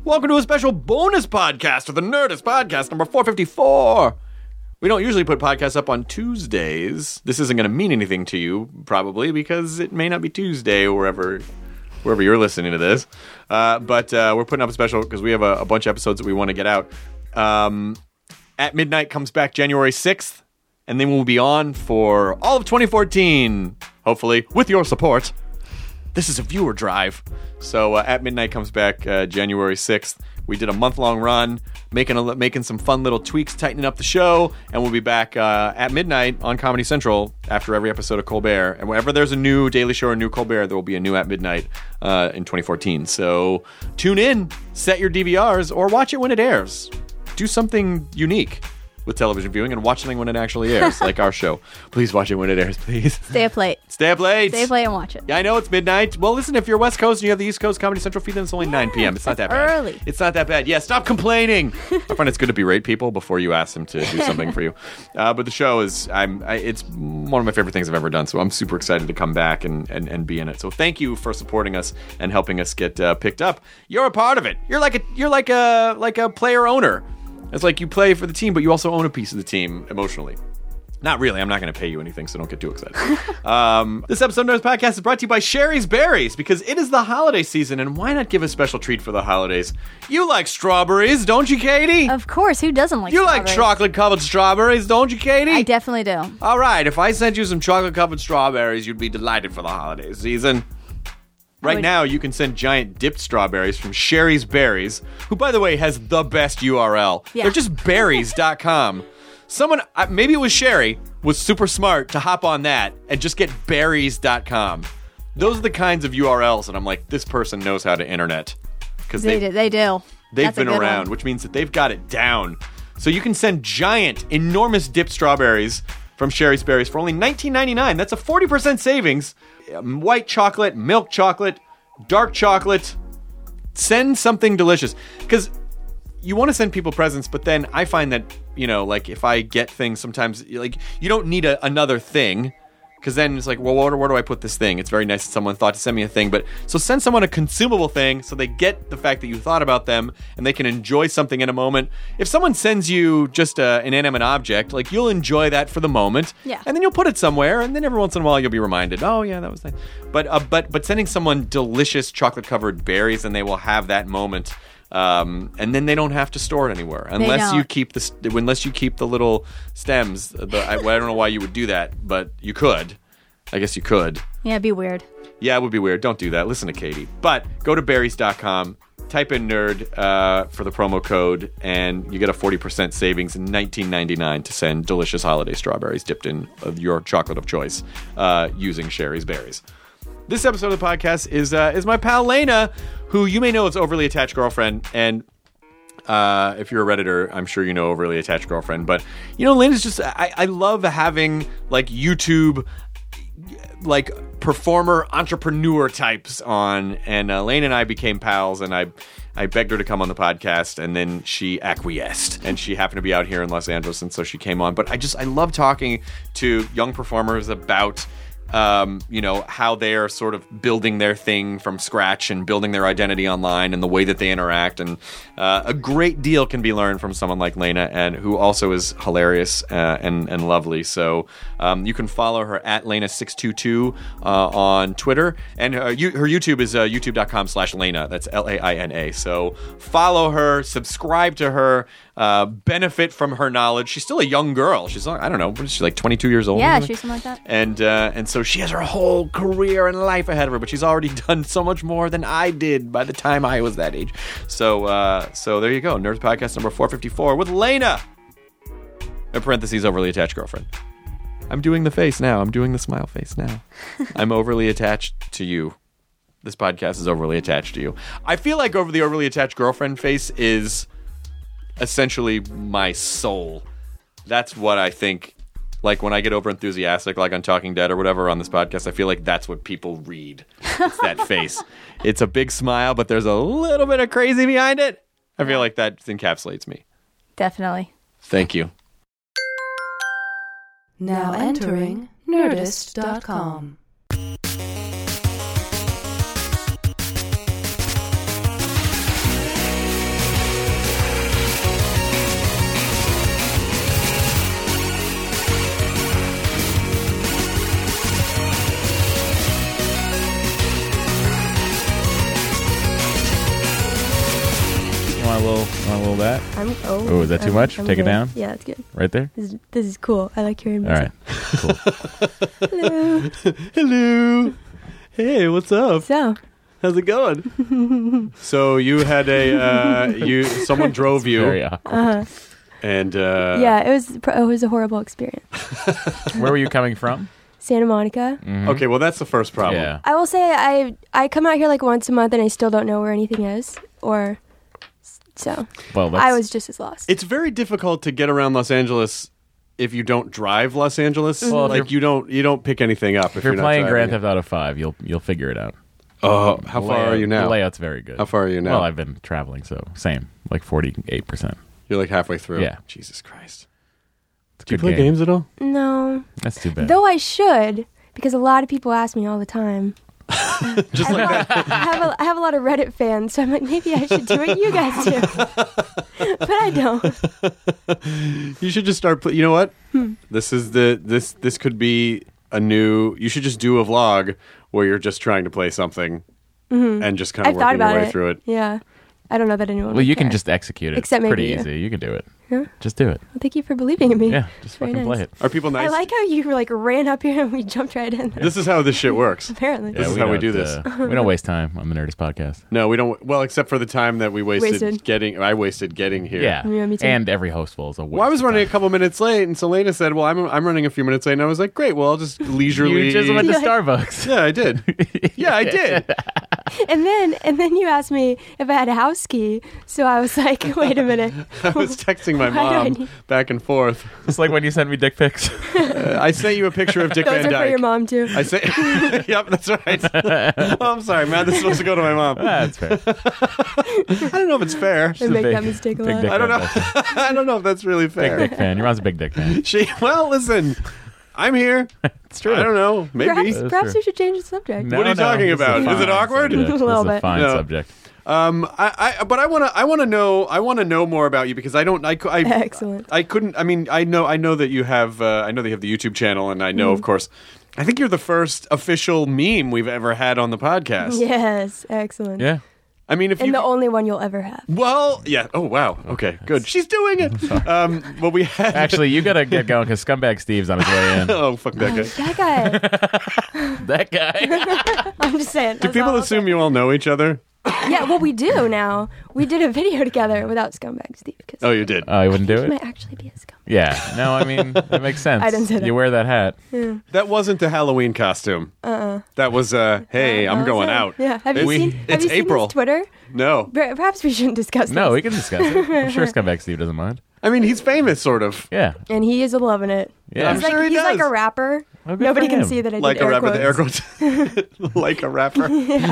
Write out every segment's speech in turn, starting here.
Welcome to a special bonus podcast of the Nerdist Podcast number 454. We don't usually put podcasts up on Tuesdays. This isn't going to mean anything to you, probably, because it may not be Tuesday wherever you're listening to this. But we're putting up a special because we have a bunch of episodes that we want to get out. At Midnight comes back January 6th, and then we'll be on for all of 2014, hopefully, with your support. This is a viewer drive. So At Midnight comes back January 6th. We did a month-long run, making some fun little tweaks, tightening up the show, and we'll be back at midnight on Comedy Central after every episode of Colbert. And whenever there's a new Daily Show or a new Colbert, there will be a new At Midnight in 2014. So tune in, set your DVRs, or watch it when it airs. Do something unique with television viewing and watch something when it actually airs, like our show. Please watch it when it airs, please. Stay up late. Stay up late. Stay up late and watch it. Yeah, I know it's midnight. Well, listen, if you're West Coast and you have the East Coast Comedy Central feed, then it's only 9 p.m. It's not that bad. Early. It's not that bad. Yeah, stop complaining. I find it's good to berate people before you ask them to do something for you. But the show is, it's one of my favorite things I've ever done, so I'm super excited to come back and be in it. So thank you for supporting us and helping us get picked up. You're a part of it. You're like a player owner. It's like you play for the team, but you also own a piece of the team emotionally. Not really. I'm not going to pay you anything, so don't get too excited. This episode of Nerdist Podcast is brought to you by Sherry's Berries, because it is the holiday season, and why not give a special treat for the holidays? You like strawberries, don't you, Katie? Of course. Who doesn't like You strawberries? like chocolate-covered strawberries, don't you, Katie? I definitely do. All right. If I sent you some chocolate-covered strawberries, you'd be delighted for the holiday season. Right now, you can send giant dipped strawberries from Sherry's Berries, who, by the way, has the best URL. Yeah. They're just berries.com. Someone, maybe it was Sherry, was super smart to hop on that and just get berries.com. Those are the kinds of URLs that I'm like, this person knows how to internet. Because They do. they've That's a been good around, one. which means that they've got it down. So you can send giant, enormous dipped strawberries from Sherry's Berries for only $19.99. That's a 40% savings. White chocolate, milk chocolate, dark chocolate. Send something delicious. Because you want to send people presents, but then I find that, like if I get things sometimes, like you don't need another thing. Because then it's like, well, where do I put this thing? It's very nice that someone thought to send me a thing. But so send someone a consumable thing so they get the fact that you thought about them and they can enjoy something in a moment. If someone sends you just an inanimate object, like you'll enjoy that for the moment. Yeah. And then you'll put it somewhere. And then every once in a while you'll be reminded, oh, yeah, that was nice. But sending someone delicious chocolate-covered berries and they will have that moment. And then they don't have to store it anywhere unless you keep the little stems. I don't know why you would do that, but you could. I guess you could. Yeah, it'd be weird. Yeah, it would be weird. Don't do that. Listen to Katie. But go to berries.com, type in nerd for the promo code, and you get a 40% savings in $19.99 to send delicious holiday strawberries dipped in your chocolate of choice using Sherry's Berries. This episode of the podcast is my pal Lena, who you may know as Overly Attached Girlfriend, and if you're a Redditor, I'm sure you know Overly Attached Girlfriend. But Lena's just I love having like YouTube like performer entrepreneur types on, and Lena and I became pals, and I begged her to come on the podcast, and then she acquiesced, and she happened to be out here in Los Angeles, and so she came on. But I love talking to young performers about how they're sort of building their thing from scratch and building their identity online and the way that they interact. And a great deal can be learned from someone like Lena, and who also is hilarious and lovely. So you can follow her at Lena622 on Twitter. And her YouTube is youtube.com/Lena. That's Laina. So follow her, subscribe to her, benefit from her knowledge. She's still a young girl. She's, I don't know, what is she, like 22 years old? Yeah, she's something like that. And so she has her whole career and life ahead of her, but she's already done so much more than I did by the time I was that age. So there you go. Nerds Podcast number 454 with Lena. In parentheses, Overly Attached Girlfriend. I'm doing the face now. I'm doing the smile face now. I'm overly attached to you. This podcast is overly attached to you. I feel like the Overly Attached Girlfriend face is essentially my soul. That's what I think. Like when I get over enthusiastic, like on Talking Dead or whatever on this podcast, I feel like that's what people read. It's that face. It's a big smile, but there's a little bit of crazy behind it. I feel like that encapsulates me. Definitely. Thank you. Now entering Nerdist.com. want a little of that? Oh, is that too much? I'm Take it good. down? Yeah, that's good. Right there? This is cool. I like hearing All music. right. Cool. Hello. Hello. Hey, what's up? So, How's it going? So you had someone drove Very you, awkward. and yeah, it was a horrible experience. Where were you coming from? Santa Monica. Okay, well that's the first problem. Yeah. I will say I come out here like once a month and I still don't know where anything is, so Well, that's, I was just as lost. It's very difficult to get around Los Angeles if you don't drive Los Angeles. Well, if like you don't pick anything up if you're not playing driving Grand it. Theft Auto 5, you'll figure it out. Oh, how far are you now? The layout's very good. How far are you now? Well, I've been traveling, so same, like 48%. You're like halfway through. Yeah. Jesus Christ. It's a Do you good play game. games at all? No, That's too bad. though I should, because a lot of people ask me all the time. Just like that. I have a lot of Reddit fans, so I'm like, maybe I should do what you guys do, but I don't. You should just start. You know what? This is this could be a new. You should just do a vlog where you're just trying to play something and just kind of I've thought working your about way it. through it. Yeah, I don't know that anyone. Well, would you can care. just execute it. Except it's maybe pretty you. easy. You can do it. Huh? Just do it. Well, thank you for believing in me. Yeah, just Very fucking nice. play it. Are people nice? I like how you like ran up here and we jumped right in. This is how this shit works. Apparently. This is how we don't, do this. we don't waste time on the Nerdist podcast. No, we don't. Well, except for the time that we wasted Wasted. I wasted getting here. Yeah, Yeah, me too. and every hostful is a waste. Well, I was of running a time. couple minutes late, and Selena said, "Well, I'm running a few minutes late." And I was like, "Great. Well, I'll just leisurely." You just went to Yeah. Starbucks. Yeah, I did. Yeah, I did. And then you asked me if I had a house key, so I was like, wait a minute. I was texting my Why do I mom need- back and forth. Just like when you sent me dick pics. I sent you a picture of Dick Those Van are for your Dyke. mom too. I say, yep, that's right. Oh, I'm sorry, man. This is supposed to go to my mom. That's fair. I don't know if it's fair. I make big- that mistake a big lot. dick I don't know. fan. I don't know if that's really Big fair. dick fan. Your mom's a big dick fan. Well, listen, I'm here. It's true. I don't know. Maybe. Perhaps, That's true. we should change the subject. No, What are you talking this about? a Is it fine awkward? subject. A little This is bit. a fine No. subject. But I want to know more about you because I Excellent. I couldn't. I mean, I know that you have. I know that you have the YouTube channel, and I know, of course. I think you're the first official meme we've ever had on the podcast. Yes, excellent. Yeah. I mean, if And you. the only one you'll ever have. Well, yeah. Oh, wow. Okay, good. She's doing it. Well, we had. Actually, you gotta get going because Scumbag Steve's on his way in. Oh, fuck that guy. That guy. That guy. I'm just saying. Do people assume you all know each other? Yeah, well, we do now. We did a video together without Scumbag Steve. Cause Oh, you did. Oh, you wouldn't do he it? might actually be a scumbag. Yeah. No, I mean that makes sense. I didn't say that. You wear that hat. That wasn't the Halloween costume. That was. Hey, I'm going out. Yeah. Have you seen? Have It's you seen April. his Twitter? No. Perhaps we shouldn't discuss No, this. we can discuss it. I'm sure Scumbag Steve doesn't mind. I mean, he's famous, sort of. Yeah. And he is loving it. Yeah. I'm He's like sure he he's like does. a rapper. Oh, good Nobody for can him. see that I Like did a rapper, the air quotes. quotes. Like a rapper.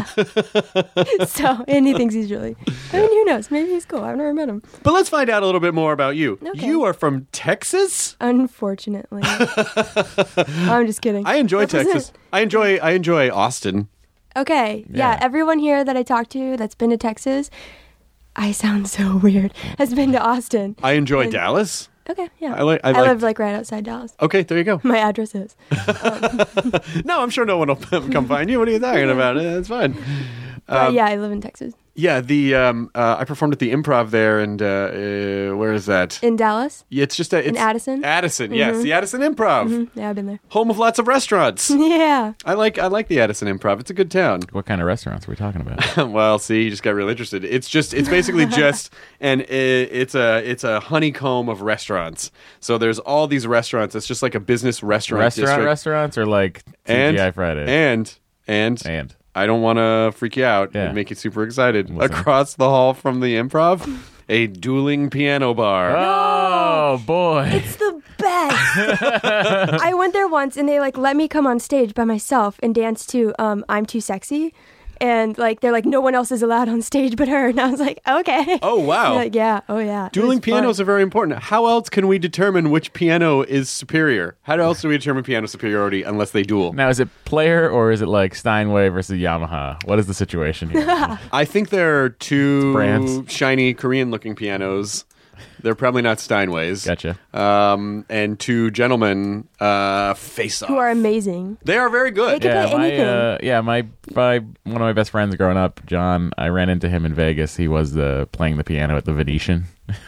So, and he thinks he's really. I mean, who knows? Maybe he's cool. I've never met him. But let's find out a little bit more about you. Okay. You are from Texas? Unfortunately. I'm just kidding. I enjoy Represent. Texas. I enjoy Austin. Okay. Yeah. Yeah. Everyone here that I talked to that's been to Texas, I sound so weird, has been to Austin. I enjoy And- Dallas. Okay. Yeah. I like- I live like right outside Dallas. Okay, there you go. My address is. No, I'm sure no one will come find you. What are you talking about? It's fine. But yeah, I live in Texas. Yeah, I performed at the Improv there, and where is that? In Dallas? Yeah, it's In Addison? Addison, yes, the Addison Improv, Yeah, I've been there. home of lots of restaurants. Yeah. I like the Addison Improv. It's a good town. What kind of restaurants are we talking about? Well, see, you just got real interested. It's basically just it's a honeycomb of restaurants. So there's all these restaurants. It's just like a business restaurants Restaurants or like and TGI Fridays? and I don't want to freak you out Yeah. and make you super excited. What's that? Across the hall from the Improv, a dueling piano bar. Oh boy. It's the best. I went there once and they like let me come on stage by myself and dance to I'm Too Sexy. And like they're like, no one else is allowed on stage but her. And I was like, okay. Oh, wow. They're like, yeah. Oh yeah. It Dueling was fun. pianos are very important. How else can we determine which piano is superior? How else do we determine piano superiority unless they duel? Now, is it player or is it like Steinway versus Yamaha? What is the situation here? I think there are two brands. shiny Korean-looking pianos They're probably not Steinways. Gotcha. And two gentlemen face off. Who are amazing. They are very good. They can play anything. My one of my best friends growing up, John. I ran into him in Vegas. He was playing the piano at the Venetian.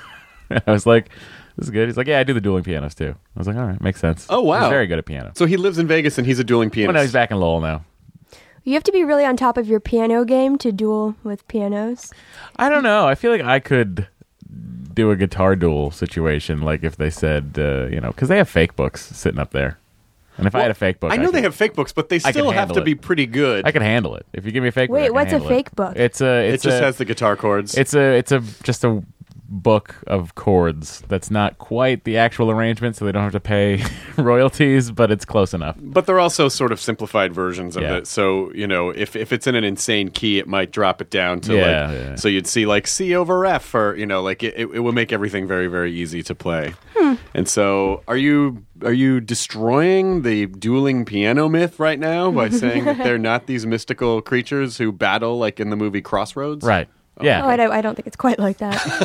I was like, "This is good." He's like, "Yeah, I do the dueling pianos too." I was like, "All right, makes sense." Oh, wow. He's very good at piano. So he lives in Vegas and he's a dueling Oh pianist. no, he's back in Lowell now. You have to be really on top of your piano game to duel with pianos. I don't know. I feel like I could do a guitar duel situation, like if they said, because they have fake books sitting up there. And if I had a fake book, I know they have fake books, but they I could still have handle to it. be pretty good. I could handle it. If you give me a fake book, I Wait, can what's a handle it. fake book? It just has the guitar chords. It's just a book of chords that's not quite the actual arrangement, so they don't have to pay royalties, but it's close enough. But they're also sort of simplified versions of Yeah. it. So, if it's in an insane key, it might drop it down to Yeah. So you'd see like C over F, or, it will make everything very, very easy to play. And so are you destroying the dueling piano myth right now by saying that they're not these mystical creatures who battle like in the movie Crossroads? Right. Yeah. Oh, I don't think it's quite like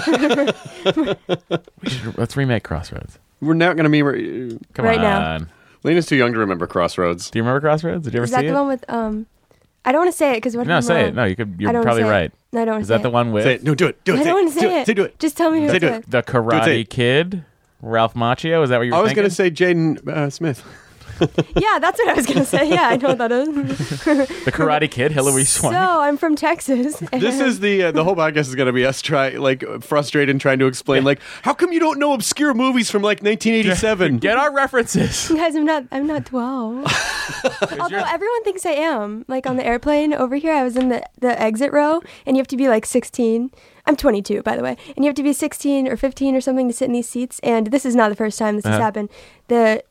that. Let's remake Crossroads. We're not going to be... Come Right on. now. Lena's too young to remember Crossroads. Do you remember Crossroads? Did you ever Is that see the it? one with I don't want to say it because what if No, I'm say wrong? it. No, I you're don't wanna probably say it. right. No, I don't want Is to say that the it. one with Say it. No, do it. Do it. I don't want to say it. Do it. Just tell me who Say it's do it. with. the Karate it. Kid? Ralph Macchio? Is that what you were I was thinking? going to say Jaden Smith. Yeah, that's what I was going to say. Yeah, I know what that is. The Karate Kid, Hillary Swank. So, I'm from Texas. This is the whole podcast is going to be us frustrated and trying to explain how come you don't know obscure movies from 1987? Get our references. Guys, I'm not 12. Although everyone thinks I am. Like on the airplane over here, I was in the exit row, and you have to be 16. I'm 22, by the way. And you have to be 16 or 15 or something to sit in these seats. And this is not the first time this has happened. The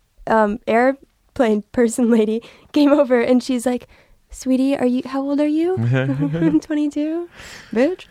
airplane person lady came over, and she's like, "Sweetie, how old are you?" I'm 22. Bitch.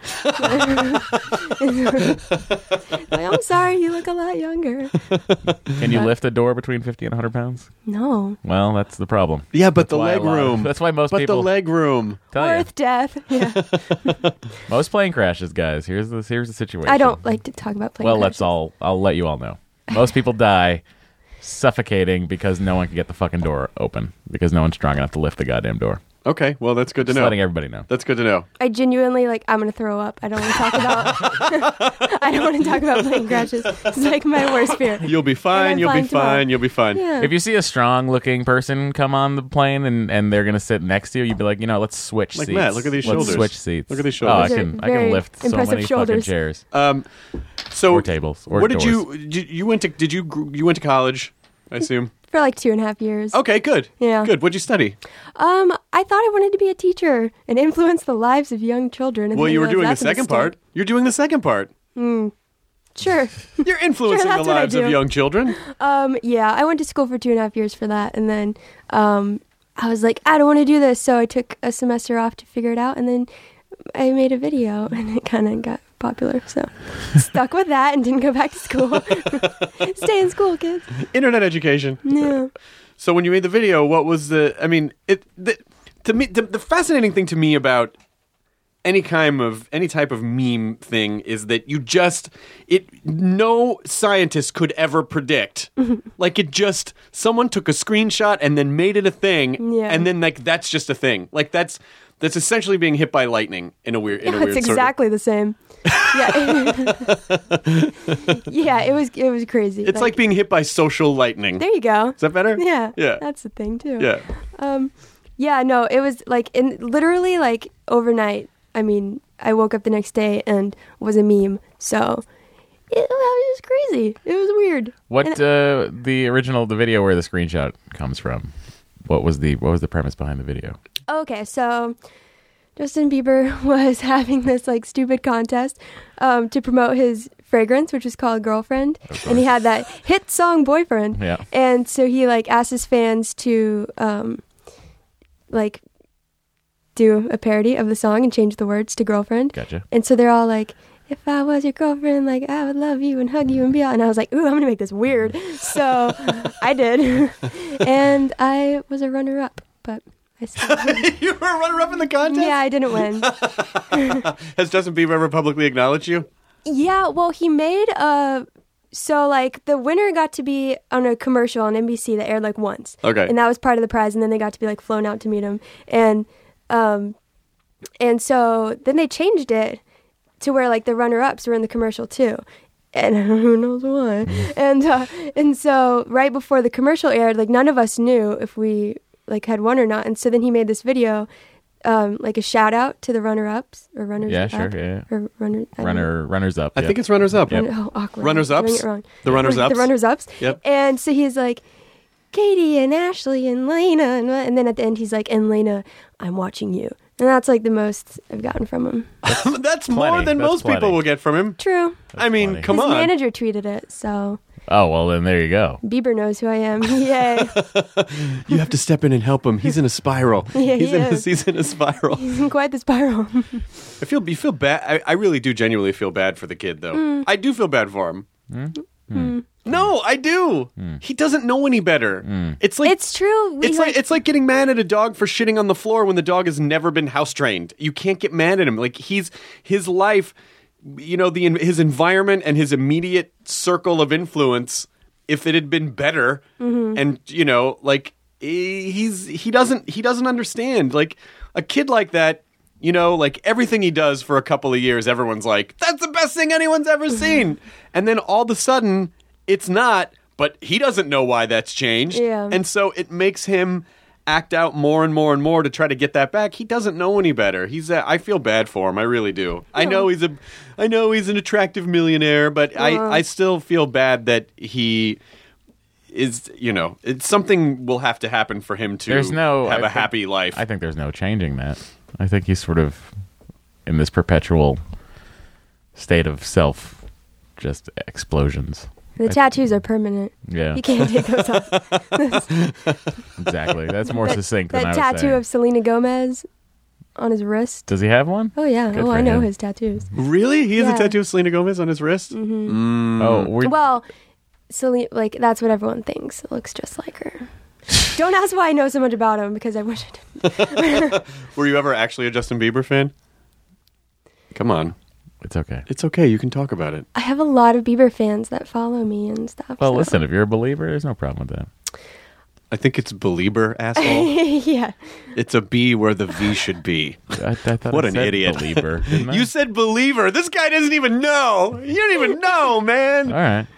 I'm sorry, you look a lot younger. Can you lift a door between 50 and 100 pounds? No. Well, that's the problem. Yeah, but That's why a lot of- That's why most But people the leg room. tell you. Birth, death. Yeah. Most plane crashes, guys. Here's the situation. I don't like to talk about plane Well, crashes. I'll let you all know. Most people die suffocating because no one can get the fucking door open because no one's strong enough to lift the goddamn door. Okay, well, that's good to Just know. letting everybody know. That's good to know. I genuinely I'm gonna throw up. I don't want to talk about. I don't want to talk about plane crashes. It's my worst fear. You'll be fine. I'm You'll be fine tomorrow. fine. You'll be fine. Yeah. If you see a strong-looking person come on the plane and they're gonna sit next to you, you'd be like, let's switch Like seats. Matt, look at these Let's shoulders. switch seats. Look at these Oh, I shoulders. can Very lift so impressive many fucking shoulders. chairs So or tables or what doors. you went to college? I assume. For 2.5 years. Okay, good. Yeah. Good. What'd you study? I thought I wanted to be a teacher and influence the lives of young children. And Well, then you were realized doing the that's a second mistake. part. You're doing the second part. Sure. You're influencing that's the what I lives of do. young children. Yeah, I went to school for 2.5 years for that, and then I was like, I don't want to do this, so I took a semester off to figure it out, and then I made a video, and it kind of got popular, so stuck with that and didn't go back to school. Stay in school, kids. Internet education. Yeah. So when you made the video, what was the fascinating thing to me about any type of meme thing is that no scientist could ever predict. Someone took a screenshot and then made it a thing, Yeah. and then that's just a thing. That's essentially being hit by lightning in a weird It's sort of- exactly the same. Yeah. Yeah, it was crazy. It's like being hit by social lightning. there you go. Is that better? Yeah. Yeah. That's the thing too. Yeah. Yeah, no, it was literally overnight. I mean, I woke up the next day and was a meme. So it was crazy. It was weird. What And- the video where the screenshot comes from? What was the premise behind the video? Okay, so Justin Bieber was having this stupid contest to promote his fragrance, which was called Girlfriend, and he had that hit song Boyfriend. Yeah. And so he asked his fans to do a parody of the song and change the words to Girlfriend. Gotcha. And so they're all like, if I was your girlfriend, I would love you and hug you and be all. And I was like, ooh, I'm going to make this weird. So I did. And I was a runner-up, but I still You were a runner-up in the contest? Yeah, I didn't win. Has Justin Bieber ever publicly acknowledged you? Yeah, well, he made so like the winner got to be on a commercial on NBC that aired like once. Okay. And that was part of the prize, and then they got to be like flown out to meet him. And so then they changed it to where like the runner-ups were in the commercial too. And who knows why. And so right before the commercial aired, like none of us knew if we like had won or not. And so then he made this video, like a shout out to the runner-ups or runners Yeah, up. sure, yeah. Or Runners up. I think it's runners up. Yep. Oh, awkward. Runners I'm doing ups? it wrong. The runners ups? The runners ups. Yep. And so he's like, Katie and Ashley and Lena. And then at the end, he's like, and Lena, I'm watching you. And that's like the most I've gotten from him. That's more than That's most people plenty. will get from him. True. I mean, funny. come His on. manager tweeted it. So Oh, well, then there you go. Bieber knows who I am. Yay. You have to step in and help him. He's in a spiral. Yeah, he's he is. he's in a spiral. He's in quite the spiral. You feel bad. I really do genuinely feel bad for the kid, though. I do feel bad for him. No, I do. He doesn't know any better. It's like It's true. It's like getting mad at a dog for shitting on the floor when the dog has never been house trained. You can't get mad at him. Like his life, his environment and his immediate circle of influence. If it had been better, and like he doesn't understand. Like a kid like that. Like everything he does for a couple of years, everyone's like, that's the best thing anyone's ever seen. And then all of a sudden, it's not, but he doesn't know why that's changed. Yeah. And so it makes him act out more and more and more to try to get that back. He doesn't know any better. I feel bad for him. I really do. I know he's an attractive millionaire, but I still feel bad that he is, it's something will have to happen for him to have a happy life. I think there's no changing that. I think he's sort of in this perpetual state of self, just explosions. The tattoos are permanent. Yeah, You can't take those off. exactly. That's more succinct than That I was tattoo saying. of Selena Gomez on his wrist. Does he have one? Oh, yeah. Good Oh, for I know him. his tattoos. Really? He has a Yeah. tattoo of Selena Gomez on his wrist? Oh, Well, Selena, like, that's what everyone thinks. It looks just like her. Don't ask why I know so much about him, because I wish I didn't. Were you ever actually a Justin Bieber fan? Come on. it's okay. It's okay. You can talk about it. I have a lot of Bieber fans that follow me and stuff. Well, so- listen, if you're a believer, there's no problem with that. I think it's Belieber, asshole. Yeah. It's a B where the V should be. I thought What I an said idiot. believer, didn't I? You said Believer. This guy doesn't even know. You don't even know, man. All right.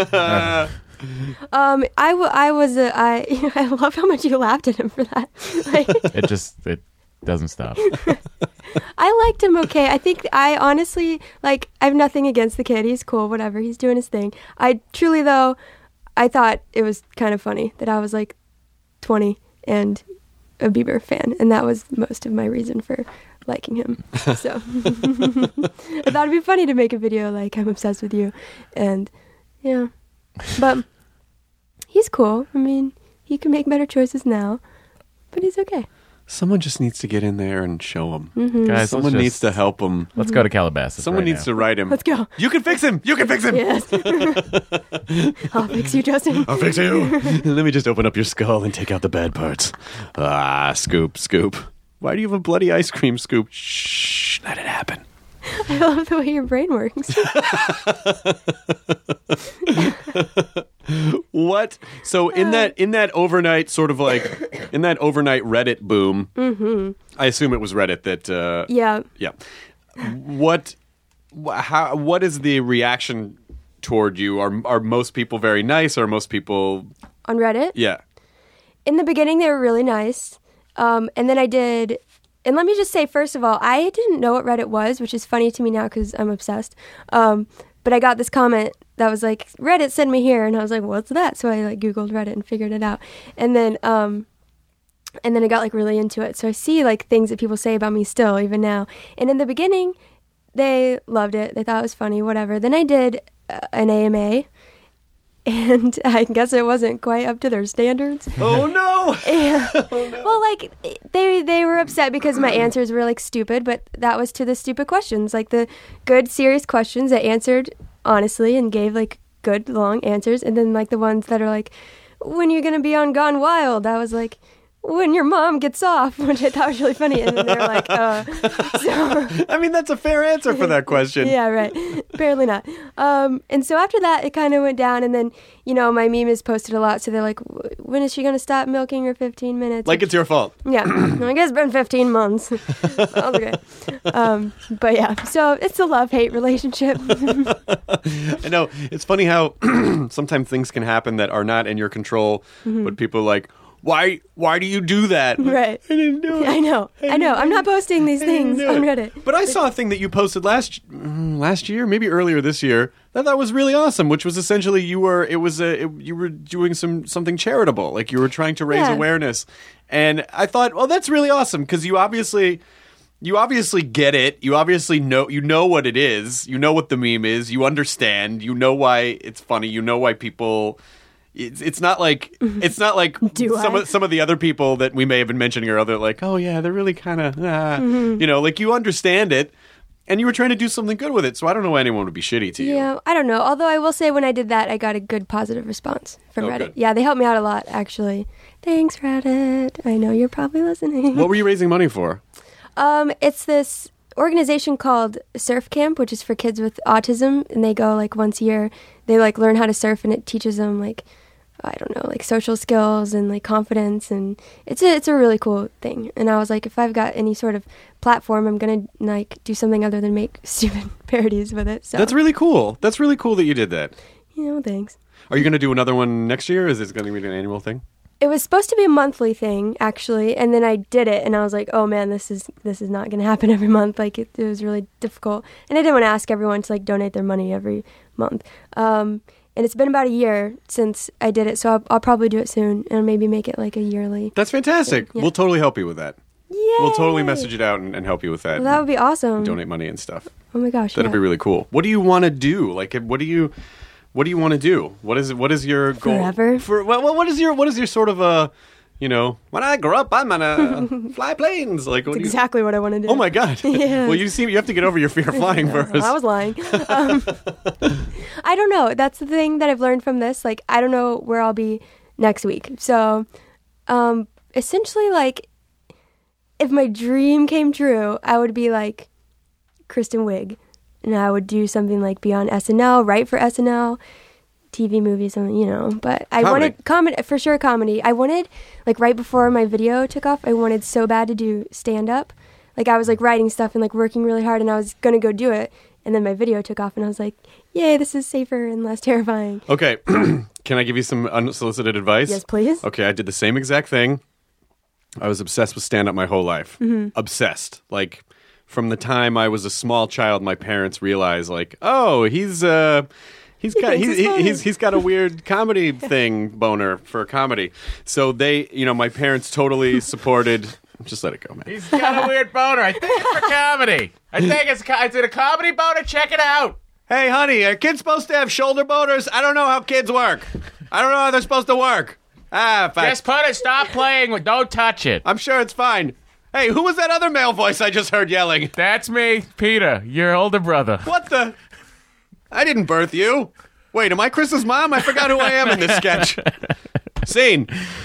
I love how much you laughed at him for that. Like, It doesn't stop. I liked him okay. I think I honestly, like, I have nothing against the kid. He's cool, whatever. He's doing his thing. I truly, though, I thought it was kind of funny that I was like 20 and a Bieber fan, and that was most of my reason for liking him. So I thought it'd be funny to make a video like, I'm obsessed with you. And yeah, but he's cool. I mean, he can make better choices now, but he's okay. Someone just needs to get in there and show him. Guys, Someone let's needs just- to help him. Let's go to Calabasas. Someone right needs now. to write him. Let's go. You can fix him. You can fix him. Yes. I'll fix you, Justin. I'll fix you. Let me just open up your skull and take out the bad parts. Scoop, scoop. Why do you have a bloody ice cream scoop? Shh, let it happen. I love the way your brain works. What? So in that overnight sort of like in that overnight Reddit boom, I assume it was Reddit that. Yeah. Yeah. What is the reaction toward you? Are most people very nice? Or are most people? On Reddit? Yeah. In the beginning, they were really nice. And then I did... And let me just say, first of all, I didn't know what Reddit was, which is funny to me now because I'm obsessed. But I got this comment that was like, Reddit sent me here. And I was like, what's that? So I like Googled Reddit and figured it out. And then I got like really into it. So I see like things that people say about me still, even now. And in the beginning, they loved it. They thought it was funny, whatever. Then I did an AMA. And I guess it wasn't quite up to their standards. Oh no! Well, like they were upset because my answers were like stupid, but that was to the stupid questions, like the good, serious questions that answered honestly and gave like good, long answers, and then like the ones that are like, "When are you gonna be on Gone Wild?" I was like, when your mom gets off, which I thought was really funny. And then they're like, so. I mean, that's a fair answer for that question. Yeah, right. Apparently not. And so after that, it kind of went down. And then, my meme is posted a lot. So they're like, when is she going to stop milking her 15 minutes? Like it's your fault. Yeah. I guess it's been 15 months. Okay. But yeah, so it's a love-hate relationship. I know. It's funny how sometimes things can happen that are not in your control, but people are like, why do you do that? Right. I didn't do it. I know. I'm not posting these things on Reddit. But I saw a thing that you posted last year, maybe earlier this year, that I thought was really awesome, which was essentially you were doing something charitable, like you were trying to raise awareness. And I thought, well, that's really awesome because you obviously get it. You obviously know what it is. You know what the meme is. You understand. You know why it's funny. You know why people. It's not like some of the other people that we may have been mentioning are like, oh yeah, they're really kind of like you understand it, and you were trying to do something good with it. So I don't know why anyone would be shitty to you. Yeah, I don't know. Although I will say when I did that, I got a good positive response from Reddit. Good. Yeah, they helped me out a lot actually. Thanks, Reddit. I know you're probably listening. What were you raising money for? It's this organization called Surf Camp, which is for kids with autism, and they go like once a year. They like learn how to surf, and it teaches them like, I don't know, like social skills and like confidence, and it's a really cool thing. And I was like, if I've got any sort of platform, I'm gonna like do something other than make stupid parodies with it. So That's really cool. That's really cool that you did that. Thanks. Are you going to do another one next year? Is this going to be an annual thing? It was supposed to be a monthly thing, actually, and then I did it, and I was like, oh man, this is not going to happen every month. Like, it was really difficult. And I didn't want to ask everyone to, like, donate their money every month. And it's been about a year since I did it, so I'll probably do it soon, and maybe make it, like, a yearly. That's fantastic. Yeah. We'll totally help you with that. Yay! We'll totally message it out and help you with that. Well, that would be awesome. Donate money and stuff. Oh my gosh, That'd be really cool. What do you want to do? Like, what do you want to do? What is your goal? Forever? What is your sort of a, when I grow up, I'm gonna fly planes. Like, That's exactly what I want to do. Oh my god! Yeah. Well, you have to get over your fear of flying first. I was lying. I don't know. That's the thing that I've learned from this. Like, I don't know where I'll be next week. So, essentially, like, if my dream came true, I would be like Kristen Wiig, and I would do something like be on SNL, write for SNL, TV movies, But I wanted comedy, for sure, comedy. I wanted, like, right before my video took off, I wanted so bad to do stand-up. Like, I was, like, writing stuff and, like, working really hard, and I was going to go do it. And then my video took off, and I was like, yay, this is safer and less terrifying. Okay. Can I give you some unsolicited advice? Yes, please. Okay, I did the same exact thing. I was obsessed with stand-up my whole life. Mm-hmm. Obsessed. Like, from the time I was a small child, my parents realized, like, oh, he's got a weird comedy thing, boner for comedy. So they, my parents totally supported. Just let it go, man. He's got a weird boner. I think it's for comedy. I think it's a comedy boner. Check it out. Hey, honey, are kids supposed to have shoulder boners? I don't know how kids work. I don't know how they're supposed to work. Fine. Just put it. Stop playing with. Don't touch it. I'm sure it's fine. Hey, who was that other male voice I just heard yelling? That's me, Peter, your older brother. What the? I didn't birth you. Wait, am I Chris's mom? I forgot who I am in this sketch. Scene.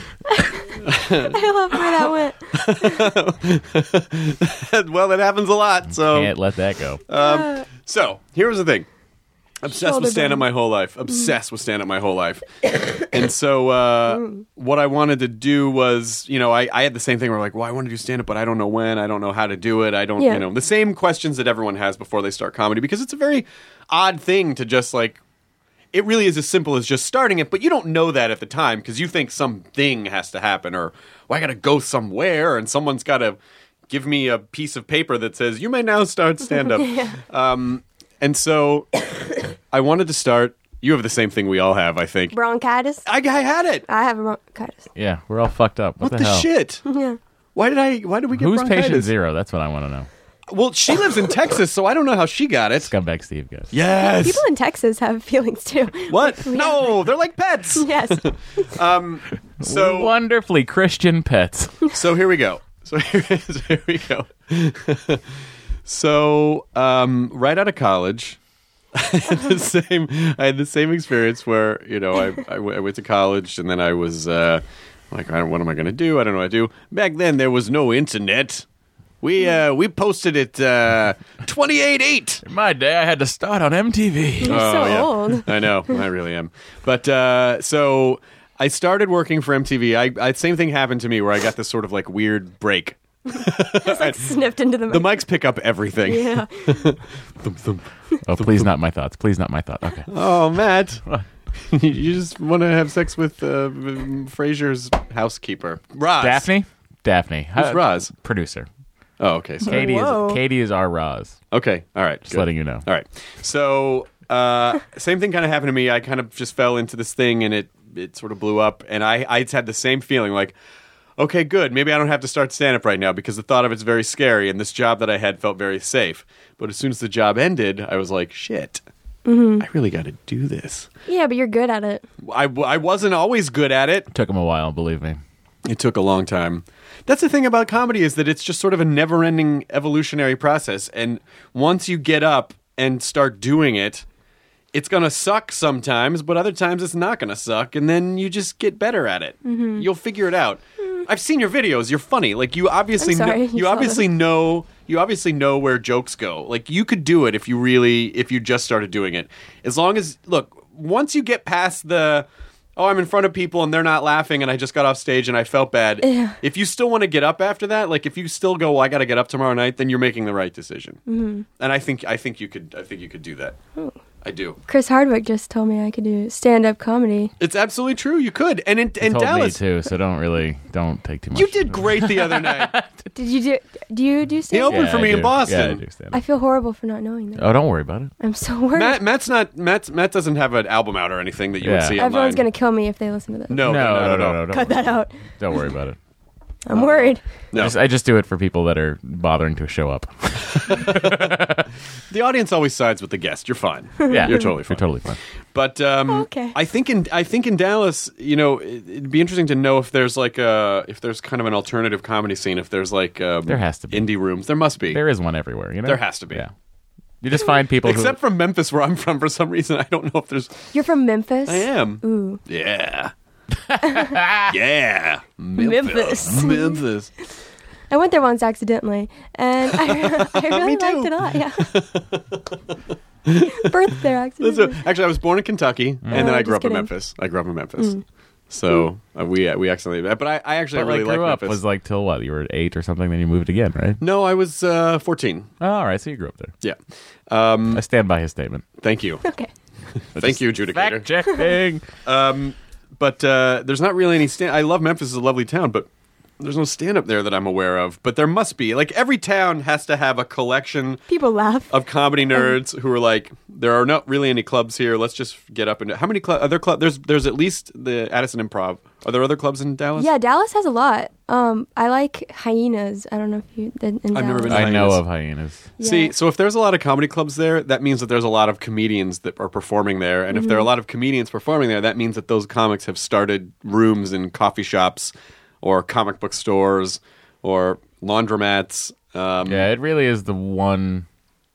I love where that went. Well, it happens a lot, so Can't let that go. So here's the thing. Obsessed Shoulder with stand-up bone. my whole life. Obsessed with stand-up my whole life. And so what I wanted to do was, I had the same thing where like, well, I want to do stand-up, but I don't know when. I don't know how to do it. I don't, the same questions that everyone has before they start comedy, because it's a very odd thing to just like, it really is as simple as just starting it, but you don't know that at the time because you think something has to happen, or, well, I got to go somewhere and someone's got to give me a piece of paper that says, you may now start stand-up. And so I wanted to start. You have the same thing we all have, I think. Bronchitis? I had it. I have bronchitis. Yeah, we're all fucked up. What the hell? shit? Yeah. Why did we get Who's bronchitis? patient zero? That's what I want to know. Well, she lives in Texas, so I don't know how she got it. Scumbag Steve goes. Yes. People in Texas have feelings too. What? No, they're like pets. Yes. So Wonderfully Christian pets. So here we go. So right out of college, I had the same experience where I went to college, and then I was Like, what am I going to do? I don't know what to do. Back then, there was no internet. We posted it 28.8. In my day, I had to start on MTV. You're so old. I know. I really am. But so I started working for MTV. Same thing happened to me where I got this sort of like weird break. Just like sniffed into the The mic. mics pick up everything. Yeah. Thump, thump. Oh, please not my thoughts. Please not my thoughts. Okay. Oh, Matt. You just want to have sex with Frasier's housekeeper. Roz. Daphne. Who's Roz? Producer. Oh, okay. Sorry. Whoa. Katie is our Roz. Okay. All right. Just letting you know. All right. So, same thing kind of happened to me. I kind of just fell into this thing and it sort of blew up. And I had the same feeling like, okay, good. Maybe I don't have to start stand-up right now because the thought of it's very scary. And this job that I had felt very safe. But as soon as the job ended, I was like, shit, I really got to do this. Yeah, but you're good at it. I wasn't always good at it. Took him a while, believe me. It took a long time. That's the thing about comedy is that it's just sort of a never-ending evolutionary process. And once you get up and start doing it, it's going to suck sometimes, but other times it's not going to suck. And then you just get better at it. You'll figure it out. I've seen your videos. You're funny. Like you obviously I'm sorry, you obviously know where jokes go. Like you could do it if you just started doing it. As long as once you get past the I'm in front of people and they're not laughing and I just got off stage and I felt bad. Yeah. If you still want to get up after that, like if you still go, well, I got to get up tomorrow night, then you're making the right decision. And I think you could do that. I do. Chris Hardwick just told me I could do stand-up comedy. It's absolutely true. You could. And in Told Dallas, me too, so don't take too much. you did great the other night. Did you do you do He stand-up? opened for I me in do. Boston. Yeah, I do stand-up. I feel horrible for not knowing that. Oh, don't worry about it. I'm so worried. Matt doesn't have an album out or anything that you would Yeah. see Everyone's online. going to kill me if they listen to this. No. Don't Cut that out. Don't worry about it. I'm worried. No. I just do it for people that are bothering to show up. The audience always sides with the guest. You're fine. Yeah, You're totally fine. You're totally fine. But okay. I think in Dallas, it'd be interesting to know if there's kind of an alternative comedy scene. If there's There has to be. indie rooms. There must be. There is one everywhere. You know, There has to be. Yeah. You just find people Except from Memphis, where I'm from. For some reason, I don't know if there's. You're from Memphis? I am. Ooh. Yeah. Yeah. Memphis. Memphis. I went there once accidentally, and I really Me too. liked it a lot. Yeah. Birth there accidentally. Actually, I was born in Kentucky, and then I just grew up in kidding. Memphis. So we accidentally. But I actually But really like grew like up Memphis. was like till what? You were 8 or something, then you moved again, right? No, I was 14. Oh, all right, so you grew up there. Yeah. I stand by his statement. Thank you. Okay. Thank you, adjudicator. Fact checking. But there's not really any stand. I love Memphis; it's a lovely town, but there's no stand-up there that I'm aware of. But there must be. Like every town has to have a collection People laugh. of comedy nerds who are like, there are not really any clubs here. Let's just get up and how many other clubs? There's at least the Addison Improv. Are there other clubs in Dallas? Yeah, Dallas has a lot. I like Hyenas. I don't know if you in I've never Dallas. been to I know Hyenas. of hyenas. Yeah. See, so if there's a lot of comedy clubs there, that means that there's a lot of comedians that are performing there. And if there are a lot of comedians performing there, that means that those comics have started rooms in coffee shops or comic book stores or laundromats. Yeah, it really is the one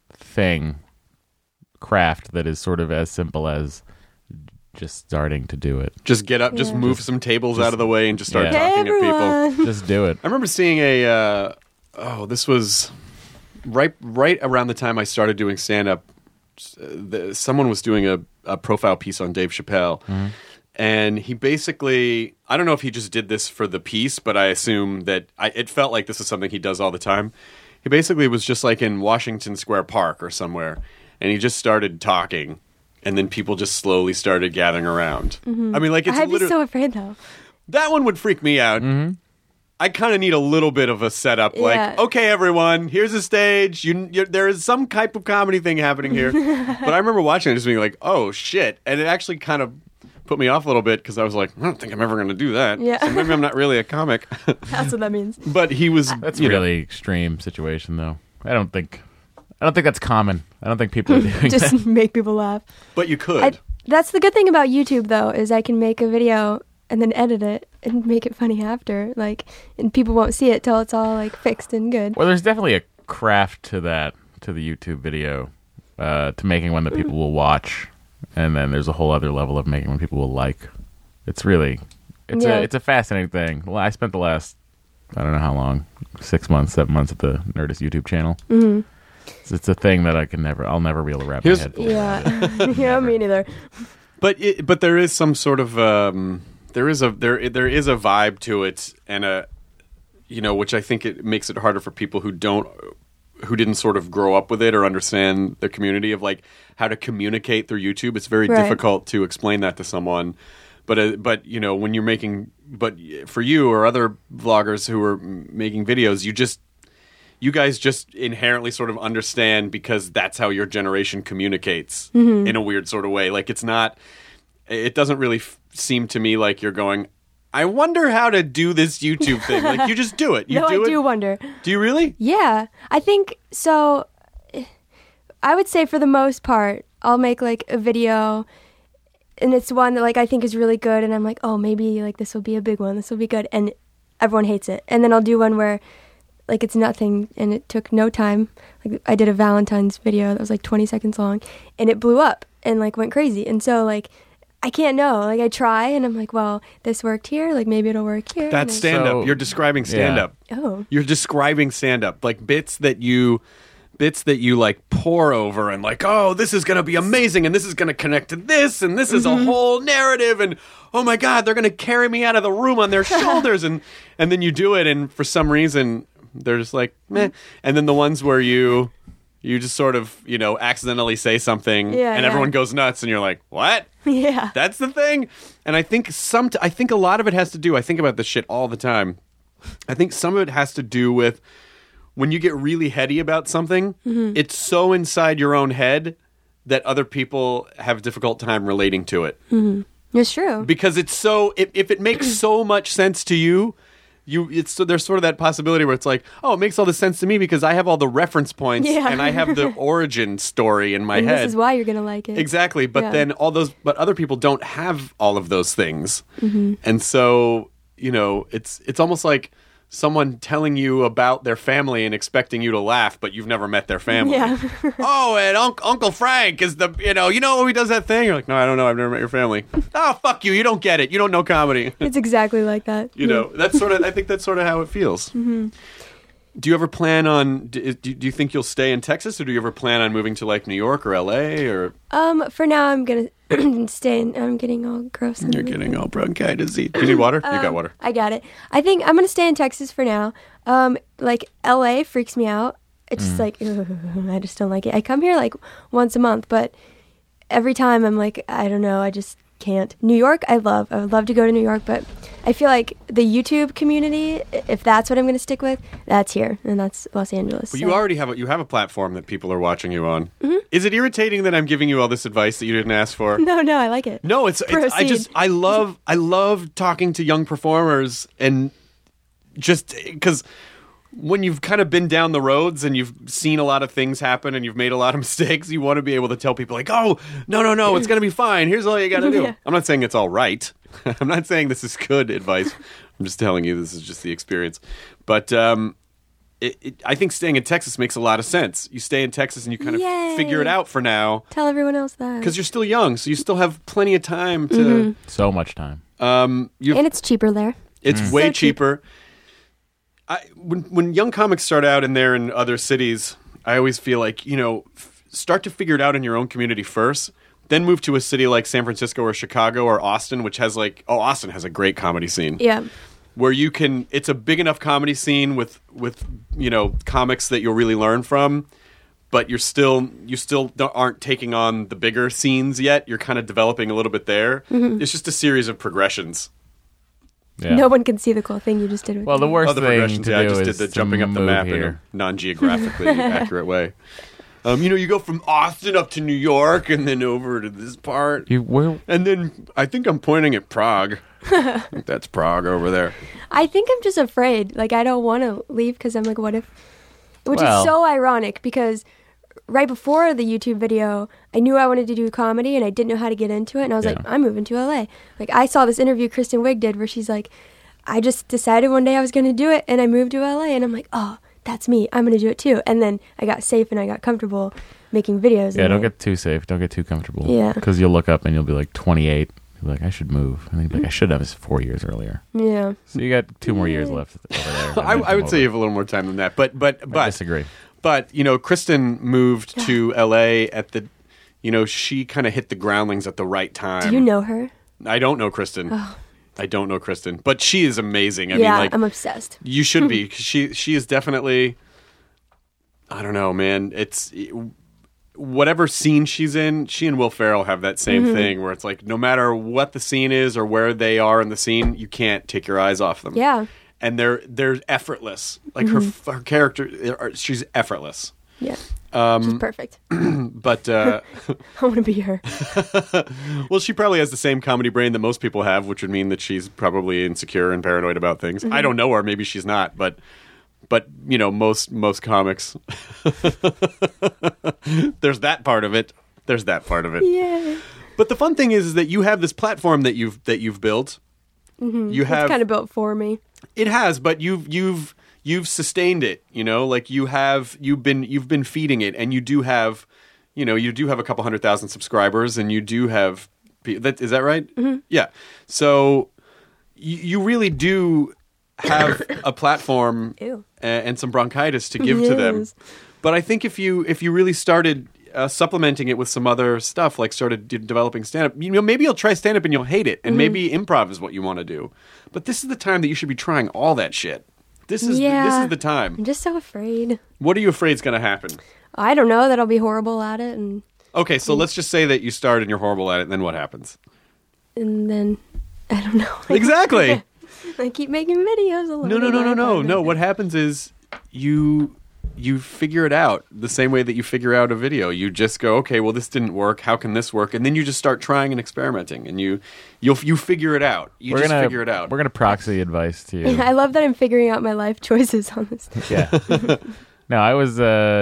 craft that is sort of as simple as just starting to do it. Just get up, just Yeah. move some tables out of the way and just start Yeah. Hey, talking at people. everyone. Just do it. I remember seeing this was right around the time I started doing stand-up. Someone was doing a profile piece on Dave Chappelle. And he basically, I don't know if he just did this for the piece, but I assume that it felt like this is something he does all the time. He basically was just like in Washington Square Park or somewhere, and he just started talking, and then people just slowly started gathering around. I mean, like it's I'd be literally so afraid though. that one would freak me out. I kind of need a little bit of a setup. Yeah. Like, okay, everyone, here's a stage. There is some type of comedy thing happening here. But I remember watching it just being like, oh, shit. And it actually kind of put me off a little bit because I was like, I don't think I'm ever going to do that. Yeah. So maybe I'm not really a comic. That's what that means. But he was, That's a really extreme situation, though. I don't think that's common. I don't think people are doing that. Just make people laugh. But you could. That's the good thing about YouTube, though, is I can make a video and then edit it and make it funny after. Like, and people won't see it till it's all like fixed and good. Well, there's definitely a craft to that, to the YouTube video, to making one that people will watch, and then there's a whole other level of making one people will like. It's really, It's a fascinating thing. Well, I spent the last, I don't know how long, 6 months, 7 months at the Nerdist YouTube channel. Mm-hmm. It's a thing that I'll never be able to wrap my head. Yeah, yeah, me neither. But there is some sort of there is a vibe to it, and which I think it makes it harder for people who didn't sort of grow up with it or understand the community of like how to communicate through YouTube. It's very difficult to explain that to someone. But when you're for you or other vloggers who are making videos, you guys just inherently sort of understand because that's how your generation communicates in a weird sort of way. Like it doesn't really seem to me like you're going, I wonder how to do this YouTube thing. Like you just do it. I do wonder. Do you really? Yeah, I think so. I would say for the most part, I'll make like a video and it's one that like I think is really good and I'm like, oh, maybe like this will be a big one. This will be good. And everyone hates it. And then I'll do one where like it's nothing and it took no time. Like I did a Valentine's video that was like 20 seconds long and it blew up and like went crazy. And so like I can't know. Like I try and I'm like, well, this worked here. Like maybe it'll work here. That's stand-up. So- You're describing stand-up. Yeah. Oh. You're describing stand-up. Like bits that you like pour over and like, oh, this is going to be amazing and this is going to connect to this and this is a whole narrative and oh my God, they're going to carry me out of the room on their shoulders and then you do it and for some reason they're just like, meh. And then the ones where you just sort of, accidentally say something and everyone goes nuts and you're like, what? Yeah. That's the thing? And I think a lot of it has to do, I think about this shit all the time. I think some of it has to do with when you get really heady about something, it's so inside your own head that other people have a difficult time relating to it. Mm-hmm. It's true. Because it's so, if it makes so much sense to you, there's sort of that possibility where it's like, oh, it makes all this sense to me because I have all the reference points and I have the origin story in my head. This is why you're going to like it. Exactly. But then but other people don't have all of those things. Mm-hmm. And so, it's almost like someone telling you about their family and expecting you to laugh, but you've never met their family. Yeah. Oh, and Uncle Frank is the, he does that thing? You're like, no, I don't know. I've never met your family. Oh, fuck you. You don't get it. You don't know comedy. It's exactly like that. I think that's sort of how it feels. Mm-hmm. Do you ever plan on, do you think you'll stay in Texas or do you ever plan on moving to like New York or LA or? For now I'm going to stay in, I'm getting all gross. You're getting all bronchitis. Do you need water? You got water. I got it. I think I'm going to stay in Texas for now. Like LA freaks me out. It's just like, I just don't like it. I come here like once a month, but every time I'm like, I don't know, I just can't. New York, I would love to go to New York, but I feel like the YouTube community, if that's what I'm going to stick with, that's here, and that's Los Angeles. But you already have a platform that people are watching you on. Mm-hmm. Is it irritating that I'm giving you all this advice that you didn't ask for? No, I like it. No, I love talking to young performers and just because when you've kind of been down the roads and you've seen a lot of things happen and you've made a lot of mistakes, you want to be able to tell people like, oh, no, it's going to be fine. Here's all you got to do. Yeah. I'm not saying it's all right. I'm not saying this is good advice. I'm just telling you this is just the experience. But I think staying in Texas makes a lot of sense. You stay in Texas and you kind of figure it out for now. Tell everyone else that. Because you're still young, so you still have plenty of time to... So much time. And it's cheaper there. It's way cheaper. When young comics start out and they're in other cities, I always feel like, start to figure it out in your own community first, then move to a city like San Francisco or Chicago or Austin, which has Austin has a great comedy scene. Yeah. Where it's a big enough comedy scene with comics that you'll really learn from, but you still aren't taking on the bigger scenes yet. You're kind of developing a little bit there. Mm-hmm. It's just a series of progressions. Yeah. No one can see the cool thing you just did with Well, the me. worst the thing progressions. to I do just is did the jumping up the map in a non-geographically accurate way. You go from Austin up to New York and then over to this part. And then I think I'm pointing at Prague. I think that's Prague over there. I think I'm just afraid. Like, I don't want to leave because I'm like, what if... Which is so ironic because right before the YouTube video, I knew I wanted to do comedy and I didn't know how to get into it. And I was like, I'm moving to LA. Like, I saw this interview Kristen Wiig did where she's like, I just decided one day I was going to do it and I moved to LA. And I'm like, oh, that's me. I'm going to do it too. And then I got safe and I got comfortable making videos. Yeah, don't get too safe. Don't get too comfortable. Yeah. Because you'll look up and you'll be like 28 He'd be like, I should move. And he'd be like, I should have this 4 years earlier. Yeah. So you got 2 more years left over there. and then I come would say over. you have a little more time than that, but I disagree. But Kristen moved to LA at the, she kind of hit the groundlings at the right time. Do you know her? I don't know Kristen. I don't know Kristen, but she is amazing. I yeah, mean, like, I'm obsessed. you should be. 'Cause she is definitely. I don't know, man. It's whatever scene she's in. She and Will Ferrell have that same thing where it's like no matter what the scene is or where they are in the scene, you can't take your eyes off them. Yeah. And they're effortless. Like her character, she's effortless. Yeah. Um, She's perfect. But I want to be her. well, she probably has the same comedy brain that most people have, which would mean that she's probably insecure and paranoid about things. I don't know her. Maybe she's not, but most comics. There's that part of it. There's that part of it. Yeah. But the fun thing is that you have this platform that you've built. You have It's kind of built for me. It has, but you've sustained it. Like you've been feeding it, and you do have a couple 100,000 subscribers, and you do have that. Is that right? Mm-hmm. Yeah. So you really do have a platform Ew. and some bronchitis to give to them. Yes. But I think if you really started supplementing it with some other stuff, like started developing stand-up, maybe you'll try stand-up and you'll hate it, and maybe improv is what you want to do. But this is the time that you should be trying all that shit. This is the time. I'm just so afraid. What are you afraid is going to happen? I don't know that I'll be horrible at it, and Okay, so let's just say that you start and you're horrible at it, and then what happens? then I don't know. Exactly. I keep making videos alone. No. What happens is you figure it out the same way that you figure out a video. You just go, okay, well, this didn't work. How can this work? And then you just start trying and experimenting, and you figure it out. You figure it out. We're gonna proxy advice to you. I love that I'm figuring out my life choices on this. Yeah. No, I was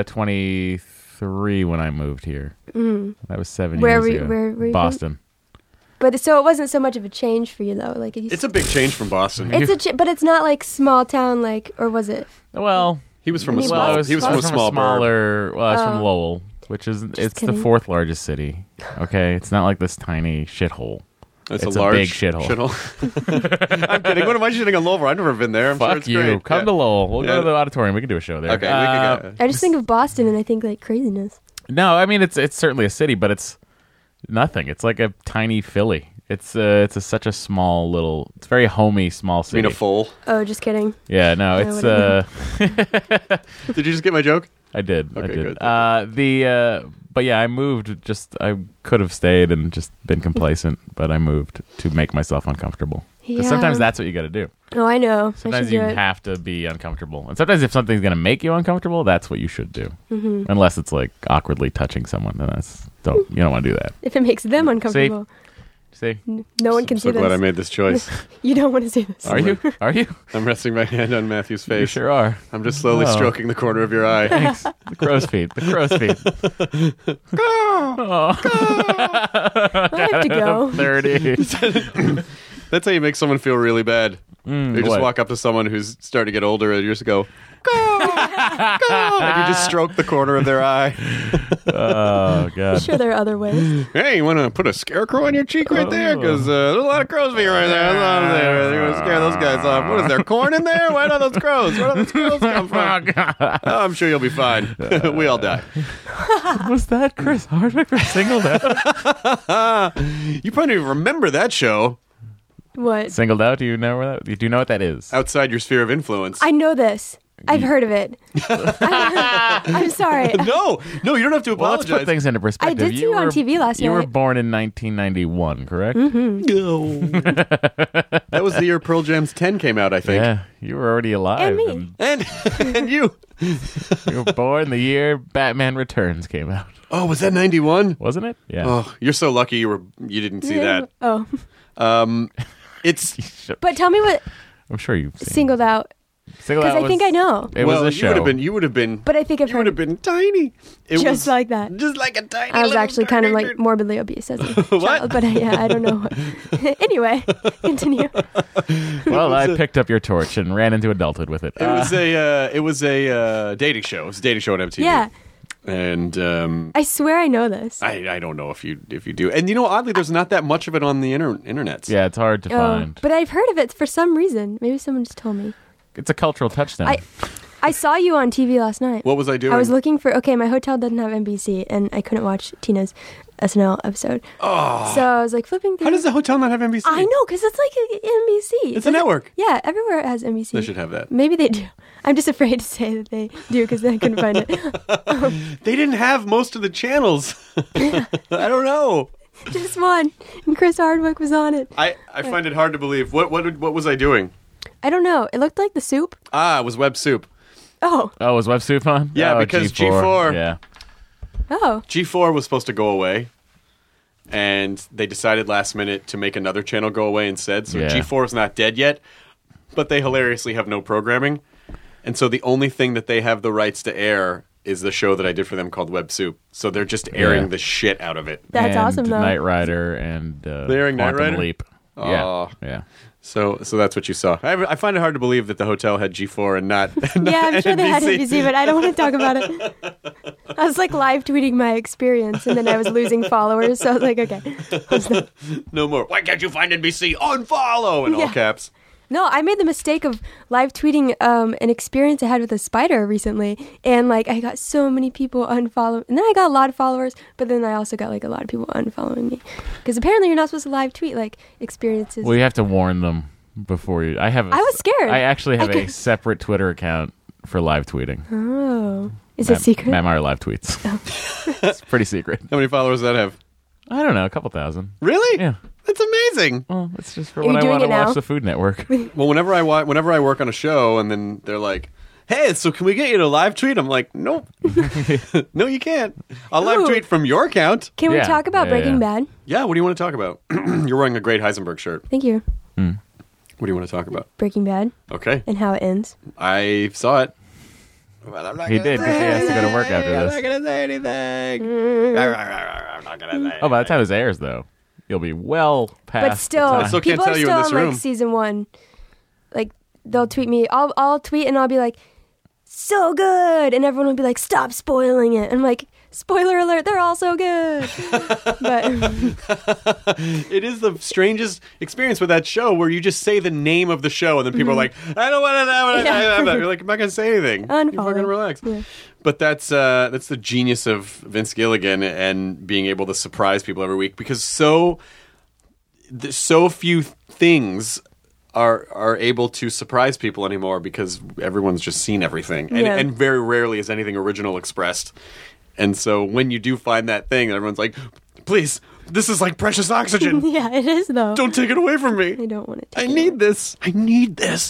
23 when I moved here. That was 7 Where years were you- ago. where were you Boston. But so it wasn't so much of a change for you though. Like It's a big change from Boston. but it's not like small town, like, or was it? Well, He was from a He small. was- He was I from a small burb. smaller. Well, I was from Lowell, which is it's kidding. the 4th largest city. Okay, it's not like this tiny shithole. It's It's a a large big shithole. I'm kidding. What am I shitting on Lowell? I've never been there. I'm sure Fuck it's you! great. Come Yeah. to Lowell. We'll Yeah. go to the auditorium. We can do a show there. Okay, we could go. I just think of Boston and I think like craziness. No, I mean it's certainly a city, but it's nothing. It's like a tiny Philly. It's such a small little. It's very homey small I city. mean, a full. Oh, just kidding. Yeah, no, Yeah, it's Did you just get my joke? I did. I Okay, did. good. But yeah, I moved. I could have stayed and just been complacent, but I moved to make myself uncomfortable. 'Cause Yeah. sometimes that's what you got to do. Oh, I know. I Sometimes should you do it. have to be uncomfortable, and sometimes if something's going to make you uncomfortable, that's what you should do. Unless it's like awkwardly touching someone, then you don't want to do that. If it makes them uncomfortable. See, No one can So see glad I this. made this choice. You don't want to see this. are you? Are you? I'm resting my hand on Matthew's You face. sure are. I'm just slowly Oh. stroking the corner of your eye. Thanks. The crow's feet. The crow's feet. I have to go. 30. That's how you make someone feel really bad. You just what? walk up to someone who's starting to get older and you just go, go, go, and you just stroke the corner of their eye. Oh, God. Sure, there are other ways. Hey, you want to put a scarecrow on your cheek right there? Because there's a lot of crow's feet right there. There's a lot of there. You want to scare those guys off. What is there, corn in there? Why not those crows? Where do those crows come from? Oh, I'm sure you'll be fine. We all die. Was that Chris Hardwick from Singled Out? You probably don't even remember that show What? Singled Out? Do you know where that? Do you know what that is? outside your sphere of influence. I know this. I've heard of it. I'm sorry. No, you don't have to Well, let's apologize. put things into perspective. I did see you on TV last You were night. born in 1991, correct? No. That was the year Pearl Jam's 10 came out, I think. Yeah, you were already alive. And me. And you. You were born the year Batman Returns came out, Oh, was that 91? wasn't it? Yeah. Oh, you're so lucky you didn't see that. Oh. It's But tell me what I'm sure you've seen Singled Out, Singled because Out I think was- I know. It well, was a show. you would have been But I think I've you would heard have been tiny. It just was like that. just like a tiny I was little actually kind of tiny like morbidly obese as a What? child, but I don't know. Anyway, continue. Well, I picked up your torch and ran into adulthood with it. It was a dating show. It was a dating show on MTV. Yeah. And I swear I know this. I don't know if you do. And oddly, there's not that much of it on the internet. Yeah, it's hard to find. But I've heard of it for some reason. Maybe someone just told me. It's a cultural touchdown. I saw you on TV last night. What was I doing? I was looking for, my hotel doesn't have NBC, and I couldn't watch Tina's SNL episode. Oh. So I was like flipping through. How does the hotel not have NBC? I know, because it's like NBC. It's a network. Yeah, everywhere it has NBC. They should have that. Maybe they do. I'm just afraid to say that they do because I couldn't find it. They didn't have most of the channels. I don't know. Just one. And Chris Hardwick was on it. I find it hard to believe. What was I doing? I don't know. It looked like the soup. It was Web Soup. Oh. Oh, was Web Soup on? Yeah, because G4. Yeah. Oh. G4 was supposed to go away, and they decided last minute to make another channel go away instead. So G4 is not dead yet, but they hilariously have no programming. And so the only thing that they have the rights to air is the show that I did for them called Web Soup. So they're just airing the shit out of it. That's awesome, though. Knight Rider and They're airing Knight Quantum Rider? Leap. Oh. Yeah. So that's what you saw. I find it hard to believe that the hotel had G4 and not Yeah, I'm sure they had NBC, but I don't want to talk about it. I was like live tweeting my experience, and then I was losing followers, so I was like, okay. No more. Why can't you find NBC? Unfollow! In all caps. No, I made the mistake of live tweeting an experience I had with a spider recently, and like I got so many people unfollow, and then I got a lot of followers, but then I also got like a lot of people unfollowing me because apparently you're not supposed to live tweet like experiences. Well, you have to warn them before you. I was scared. I actually have a separate Twitter account for live tweeting. Oh, is it secret? Matt Meyer live tweets. It's pretty secret. How many followers does that have? I don't know, a couple thousand. Really? Yeah. That's amazing. Well, it's just for Are when you I doing want to it now? watch the Food Network. Well, whenever I work on a show and then they're like, "Hey, so can we get you to live tweet?" I'm like, "Nope, no, you can't. I'll live Ooh. tweet from your account." Can we Yeah, talk about yeah, Breaking yeah. Bad? Yeah. What do you want to talk about? You're wearing a great Heisenberg shirt. Thank you. What do you want to talk about? Breaking Bad Okay, and how it ends. I saw it. But I'm not He gonna did, because he has to go to work after I'm this. not gonna say anything. I'm not gonna say. Oh, by the time this airs, though, you'll be well past. But still, the time. still can't people tell are you in still this on room. like season 1. Like they'll tweet me. I'll tweet and I'll be like, "So good," and everyone will be like, "Stop spoiling it." I'm like, "Spoiler alert! They're all so good." But It is the strangest experience with that show where you just say the name of the show and then people are like, "I don't want to know." Yeah. You're like, "I'm not gonna say anything. You Unfollow. fucking relax." Yeah. But that's the genius of Vince Gilligan and being able to surprise people every week because so few things are able to surprise people anymore because everyone's just seen everything and very rarely is anything original expressed. And so when you do find that thing, everyone's like, "Please, this is like precious oxygen. yeah, it is though. Don't take it away from me. I don't want it. I need this. I need this."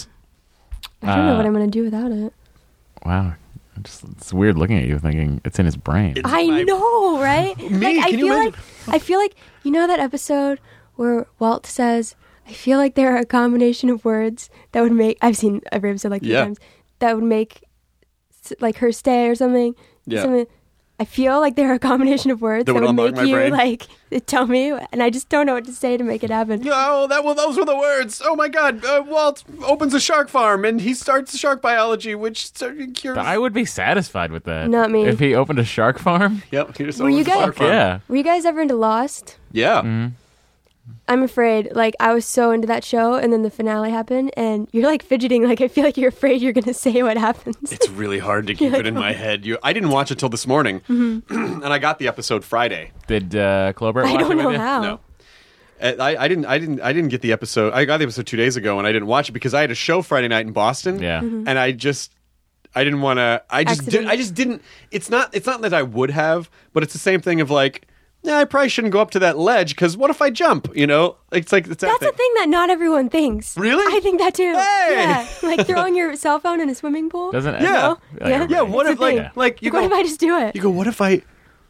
I don't know what I'm gonna do without it. Wow. It's weird looking at you thinking it's in his brain. I know, right? Me? I Can you feel imagine? I feel like you know that episode where Walt says, "I feel like there are a combination of words that would make." I've seen every episode like 3 Yeah. times. That would make like her stay or something. Yeah. Something. I feel like there are a combination of words That that would would unlock make my you brain? like tell me, and I just don't know what to say to make it happen. No, those were the words. Oh my God! Walt opens a shark farm and he starts shark biology, which cures. I would be satisfied with that. Not me. If he opened a shark farm? Yep. He just Were you opens a guys- shark farm. Yeah. Were you guys ever into Lost? Yeah. I'm afraid. Like I was so into that show, and then the finale happened, and you're like fidgeting. Like I feel like you're afraid you're gonna say what happens. It's really hard to keep it in my head. I didn't watch it till this morning, and I got the episode Friday. Did Clobert I watch don't it know with you? how. No. I didn't get the episode. I got the episode 2 days ago, and I didn't watch it because I had a show Friday night in Boston. Yeah. and I didn't want to. I just didn't. It's not that I would have, but it's the same thing of like, I probably shouldn't go up to that ledge because what if I jump? You know, it's like it's That's a thing that not everyone thinks. Really? I think that too. Hey! Yeah, like throwing your cell phone in a swimming pool. Doesn't Yeah. No? Yeah. Yeah. What It's if a thing. like you What go? if I just do it? You go. What if I?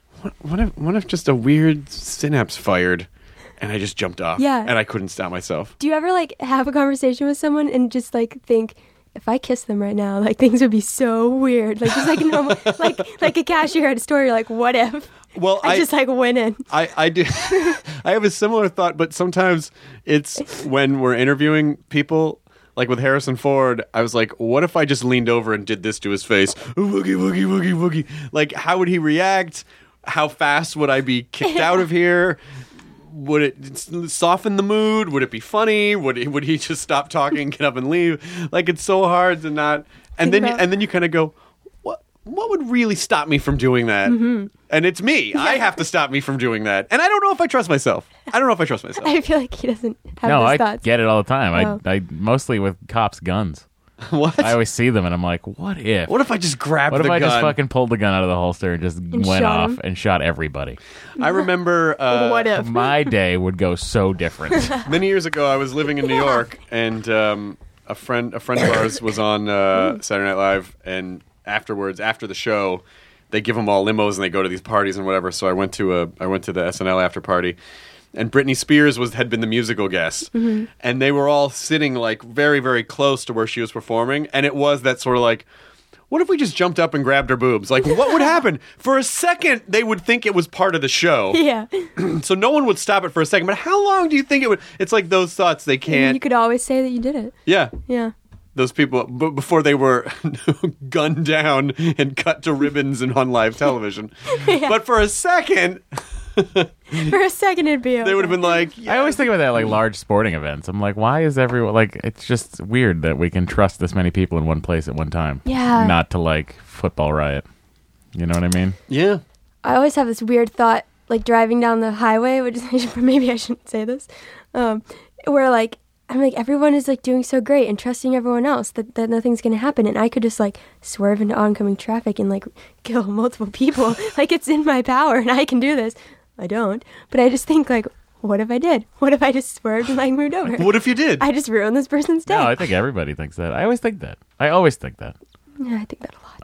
What if just a weird synapse fired, and I just jumped off? Yeah. And I couldn't stop myself. Do you ever like have a conversation with someone and just like think, if I kiss them right now, like things would be so weird, like just like normal, like a cashier at a store. You're like, what if? Well, I just like went in. I do. I have a similar thought, but sometimes it's when we're interviewing people. like with Harrison Ford, I was like, what if I just leaned over and did this to his face? Woogie, woogie, woogie, woogie. Like, how would he react? How fast would I be kicked out of here? Would it soften the mood? Would it be funny? Would he just stop talking, get up and leave? Like, it's so hard to not. And then you kind of go, what would really stop me from doing that? And it's me. I have to stop me from doing that. And I don't know if I trust myself. I feel like he doesn't have No, those I thoughts. get it all the time. Oh. I mostly with cops' guns. What? I always see them and I'm like, what if? What if I just grabbed What the if I gun? just fucking pulled the gun out of the holster and just went shot off him? and shot everybody? I remember What if? My day would go so different. many years ago, I was living in New York, and a friend of ours was on Saturday Night Live, and afterwards, after the show, they give them all limos and they go to these parties and whatever. So I went to the SNL after party, and Britney Spears had been the musical guest, and they were all sitting like very, very close to where she was performing, and it was that sort of like, what if we just jumped up and grabbed her boobs? Like, what would happen? For a second, they would think it was part of the show. Yeah. So no one would stop it for a second. But how long do you think it would? It's like those thoughts, they can't. You could always say that you did it. Yeah. Yeah. Those people, before they were gunned down and cut to ribbons and on live television. But for a second, For a second, it'd be okay. they would have been like, I always think about that like large sporting events. I'm like, why is everyone like? It's just weird that we can trust this many people in one place at one time. Yeah. Not to like football riot. You know what I mean? yeah. I always have this weird thought, like driving down the highway, which is, maybe I shouldn't say this, where like, I'm like, everyone is like doing so great and trusting everyone else that nothing's going to happen. And I could just like swerve into oncoming traffic and like kill multiple people. Like it's in my power and I can do this. I don't. But I just think like, what if I did? What if I just swerved and like moved over? What if you did? I just ruined this person's day. No, I think everybody thinks that. I always think that. I always think that. Yeah, I think that a lot.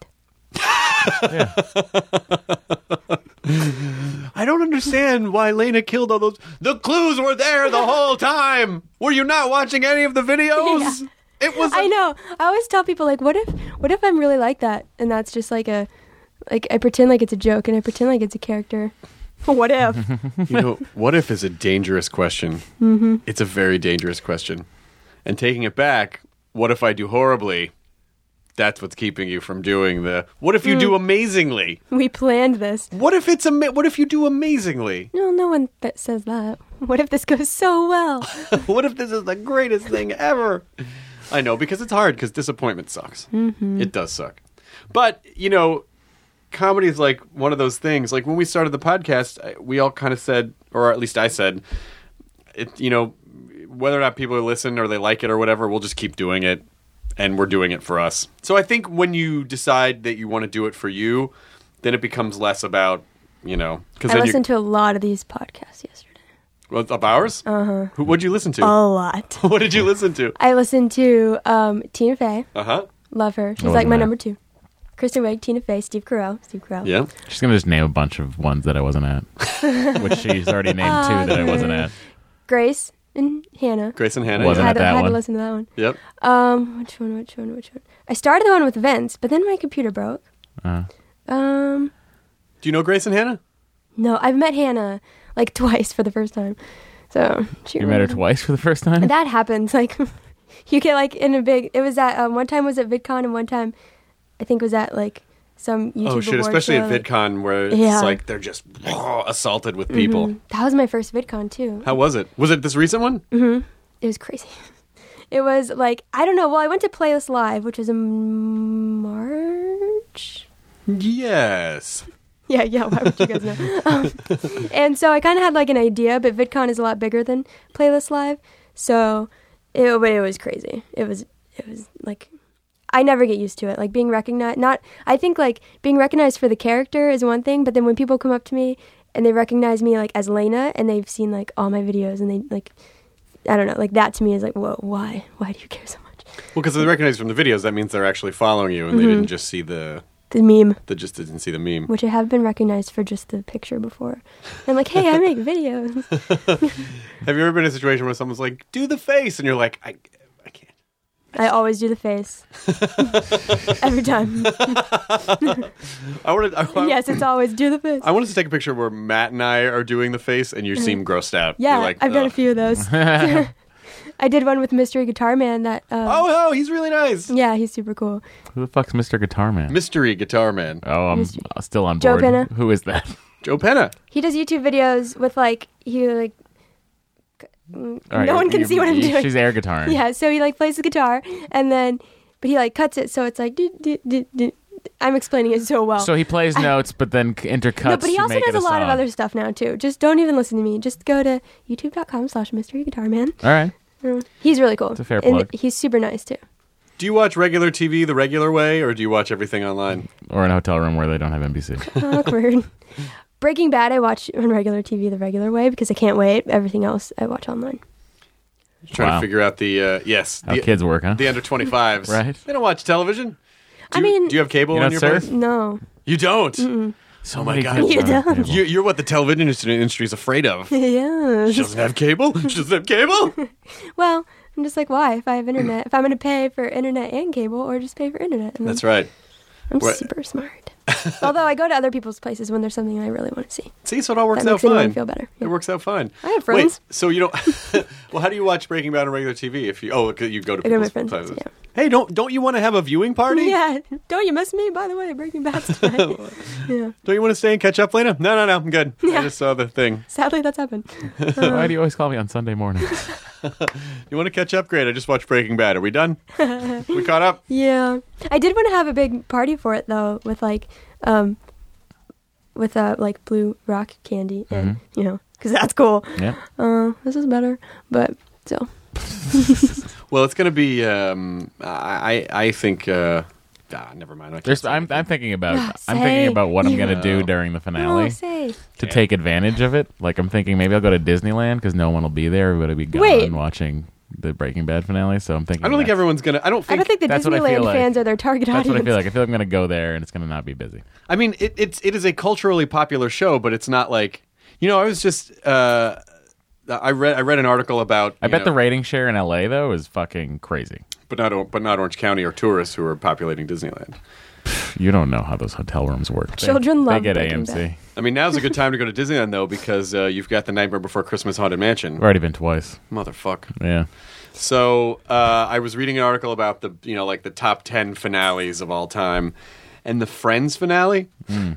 I don't understand why Lena killed all those. The clues were there the whole time. Were you not watching any of the videos? Yeah. It was. I know. I always tell people like, what if I'm really like that? And that's just like I pretend like it's a joke and I pretend like it's a character. What if? You know, what if is a dangerous question. Mm-hmm. It's a very dangerous question. And taking it back, what if I do horribly? That's what's keeping you from doing the. What if you do amazingly? We planned this. What if what if you do amazingly? No one that says that. What if this goes so well? What if this is the greatest thing ever? I know, because it's hard, because disappointment sucks. Mm-hmm. It does suck. But, you know, comedy is like one of those things. Like when we started the podcast, we all kind of said, or at least I said, you know, whether or not people listen or they like it or whatever, we'll just keep doing it. And we're doing it for us. So I think when you decide that you want to do it for you, then it becomes less about, you know. I listened to a lot of these podcasts yesterday. Well, of ours? Uh-huh. What'd you listen to? A lot. What did you listen to? I listened to Tina Fey. Uh-huh. Love her. She's wasn't like my there. number 2. Kristen Wiig, Tina Fey, Steve Carell. Yeah. She's gonna just name a bunch of ones that I wasn't at, which she's already named 2 that I wasn't at. Grace and Hannah. Grace and Hannah. Wasn't Yeah. at that had to one. listen to that one. Yep. Which one? I started the one with Vince, but then my computer broke. Do you know Grace and Hannah? No, I've met Hannah like twice for the first time. So You met her twice for the first time? And that happens. Like you get like in a big. It was at one time was at VidCon and one time I think was at like some YouTube. Oh shit! award Especially show, at like- VidCon, where it's Yeah. like they're just assaulted with people. Mhm. That was my first VidCon too. How was it? Was it this recent one? It was crazy. It was like I don't know. Well, I went to Playlist Live, which was in March. Yes. Yeah. Why would you guys know? And so I kind of had like an idea, but VidCon is a lot bigger than Playlist Live, so it was crazy. It was like I never get used to it. Like being recognized. I think like being recognized for the character is one thing, but then when people come up to me and they recognize me like as Lena and they've seen like all my videos and they like. I don't know, like that to me is like, whoa, why? Why do you care so much? Well, because they recognize from the videos, that means they're actually following you, and they didn't just see the. The meme, They just didn't see the meme. which I have been recognized for just the picture before. And I'm like, hey, I make videos. Have you ever been in a situation where someone's like, "Do the face," and you're like, "I can't." I always do the face. Every time. Yes, it's always do the face. I wanted to take a picture where Matt and I are doing the face, and you seem grossed out. Yeah, You're like, I've done a "Ugh." few of those. I did one with Mystery Guitar Man. That Oh, he's really nice. yeah, he's super cool. Who the fuck's Mr. Guitar Man? Mystery Guitar Man. Oh, I'm Mystery. still on Joe board. Penna. Who is that? Joe Penna. He does YouTube videos with All right, no one can see what I'm doing. She's air guitaring. Yeah, so he plays the guitar and then, but he cuts it so it's like. I'm explaining it so well. So he plays notes, but then intercuts. No, but he to also make does it a lot of song. other stuff now too. Just don't even listen to me. Just go to youtube.com/mysteryguitarman. All right. He's really cool. It's a fair And plug. he's super nice too. Do you watch regular TV the regular way, or do you watch everything online? Or in a hotel room where they don't have NBC. Awkward. Breaking Bad, I watch on regular TV the regular way because I can't wait. Everything else, I watch online. Trying Wow. to figure out the How kids work, huh? the under 25s. Right. They don't watch television. Do I you, mean- do you have cable You in don't your surf? place? No. You don't. So my many God. kids You don't have don't. cable. You're what the television industry is afraid of. Yeah. She doesn't have cable. She doesn't have cable. Well, I'm just like, why? If I have internet, if I'm going to pay for internet and cable, or just pay for internet. And That's right. I'm What- super smart. Although I go to other people's places when there's something I really want to see. See, so it all works That out makes anyone fine. feel better. It Yeah. works out fine. I have friends. Wait, so you don't? Well, how do you watch Breaking Bad on regular TV? If you you go to I go to my people's friends' places. house, Hey, don't you want to have a viewing party? Yeah. Don't you miss me? By the way, Breaking Bad's tonight. Yeah. Don't you want to stay and catch up later? No, I'm good. I Yeah. just saw the thing. Sadly, that's happened. Why do you always call me on Sunday mornings? You want to catch up? Great. I just watched Breaking Bad. Are we done? We caught up? Yeah. I did want to have a big party for it though, with blue rock candy and because that's cool. Yeah. This is better, but still. Well, it's going to be. I think. Never mind. I can't say I'm anything. thinking about Yeah, I'm thinking say. about what I'm gonna do Yeah. during the finale No, say. to take advantage of it. Like I'm thinking maybe I'll go to Disneyland because no one will be there. Everybody will be gone Wait. watching the Breaking Bad finale. So I'm thinking. I don't think that's- everyone's gonna. I don't I don't think the That's what I feel Disneyland like. fans are their target That's audience. what I feel like. I feel like I'm gonna go there and it's gonna not be busy. I mean, it is a culturally popular show, but it's not like I was just. I read an article about. I bet the rating share in LA though is fucking crazy. but not Orange County or tourists who are populating Disneyland. You don't know how those hotel rooms work. Children love They get Breaking AMC. Bad. I mean, now's a good time to go to Disneyland though because you've got the Nightmare Before Christmas Haunted Mansion. I've already been twice. Motherfuck. Yeah. So I was reading an article about the the top 10 finales of all time, and the Friends finale.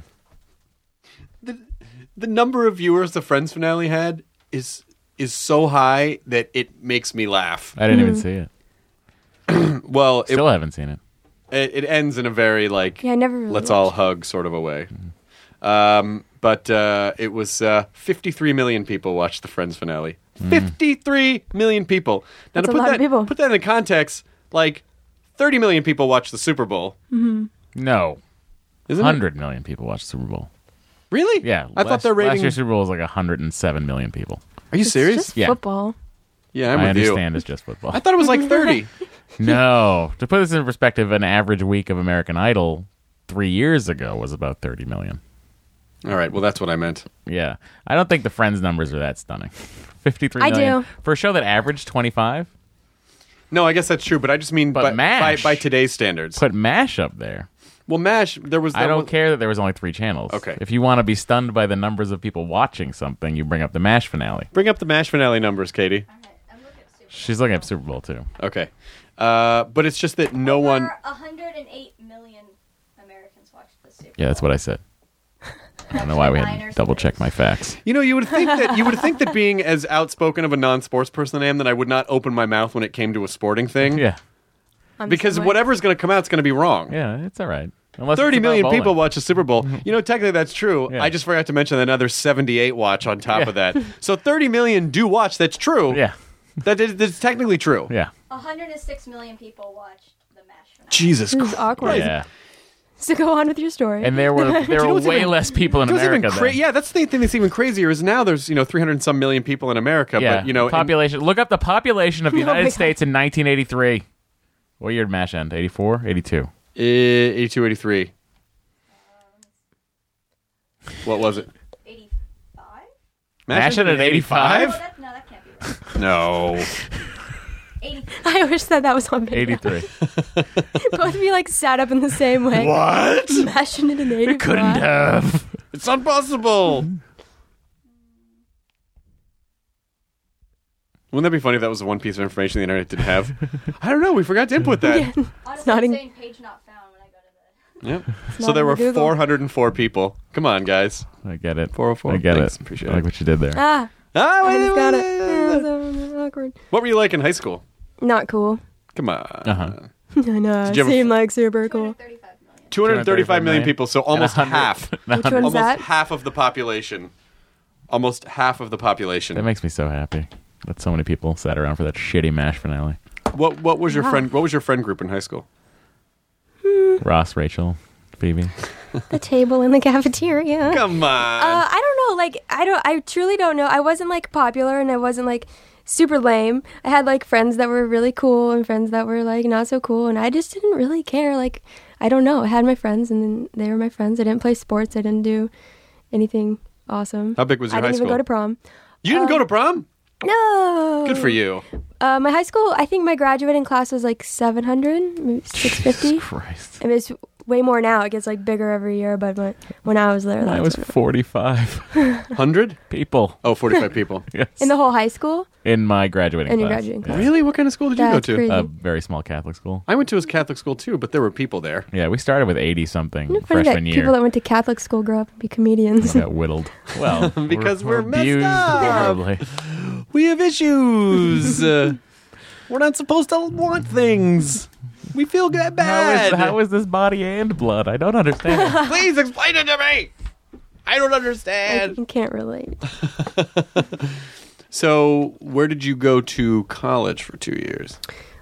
The number of viewers the Friends finale had is so high that it makes me laugh. I didn't even see it. Well, Still haven't seen it. it ends in a very Yeah, I never really let's all hug sort of a way. But it was 53 million people watched the Friends finale. 53 million people. Now That's to a put lot of that people. put that in context, like 30 million people watched the Super Bowl. No. Isn't it? 100 million people watch Super Bowl. Really? Yeah. I thought their Last rating. year's Super Bowl was like 107 million people. Are you It's serious? just Yeah. football. Yeah, I'm I with you. understand it's just football. I thought it was like 30. No. To put this in perspective, an average week of American Idol 3 years ago was about 30 million. All right. Well, that's what I meant. Yeah. I don't think the Friends numbers are that stunning. 53 I million. do. For a show that averaged 25, No, I guess that's true, but I just mean But by MASH- today's standards. put MASH up there. Well, MASH, there was. I don't care that there was only 3 channels. Okay. If you want to be stunned by the numbers of people watching something, you bring up the MASH finale. Bring up the MASH finale numbers, Katie. She's looking at Super Bowl too. Okay. But it's just that no one. 108 million Americans watched the Super Bowl. Yeah, that's what I said. I don't know why we had to double check my facts. You would think that being as outspoken of a non-sports person I am, that I would not open my mouth when it came to a sporting thing. Yeah. I'm Because the same way. whatever's going to come out is going to be wrong. Yeah, it's all right. Unless 30 it's about million bowling. people watch the Super Bowl. Technically that's true. Yeah. I just forgot to mention another 78 watch on top Yeah. of that. So 30 million do watch. That's true. Yeah. That's technically true. Yeah. 106 million people watched the MASH finale. Jesus This Christ. is awkward. Yeah. So go on with your story. And there were what's way even- less people in It was even America then. yeah, that's the thing that's even crazier is now there's 300 and some million people in America, Yeah. but and- population. Look up the population of the Oh my United God. States in 1983. What year did MASH end? 84? 82? 82, 83. What was it? 85? MASH ended at 85? No, that can't be right. No. 83. I wish that was on video. 83. Both of you sat up in the same way. What? Smashing it in 85. Couldn't have. It's impossible. Wouldn't that be funny if that was the one piece of information the internet didn't have? I don't know. We forgot to input that. Honestly, not it's in- saying page not found when I go to the... Yep. So not there in were Google. 404 people. Come on, guys. I get it. 404. I get Thanks. it. Appreciate I like it. what you did there. Ah, Ah, I wait, just got it. wait, Yeah, wait. so awkward. What were you like in high school? Not cool. Come on. Uh-huh. I know. Did you ever- Seemed like super cool. 235 million. 235 million people, so almost And 100 half. Which one's Almost that? half of the population. Almost half of the population. That makes me so happy that so many people sat around for that shitty MASH finale. What was your Wow. friend? What was your friend group in high school? Ross, Rachel, Phoebe. The table in the cafeteria. Come on. I don't know. Like, I truly don't know. I wasn't like popular, and I wasn't like super lame. I had like friends that were really cool and friends that were like not so cool, and I just didn't really care. Like, I don't know. I had my friends, and then they were my friends. I didn't play sports. I didn't do anything awesome. How big was your I didn't high even school? go to prom. You didn't go to prom? No. Good for you. My high school, I think my graduating class was like 700, maybe 650. Christ. I mean, it's way more now. It gets like bigger every year, but when I was there, I that was 45 100? people. Oh, 45 people. Yes. in the whole high school. In my graduating In your class. graduating Yeah. class. Really? What kind of school did you go That's to? crazy. A very small Catholic school. I went to a Catholic school too, but there were people there. Yeah, we started with 80 something Isn't it funny that freshman year. people that went to Catholic school grow up and be comedians? We got whittled. Well, Because we're messed abused up. horribly. We have issues. We're not supposed to want things. We feel bad. How is this body and blood? I don't understand. Please explain it to me. I don't I understand. can't relate. So, where did you go to college for 2 years?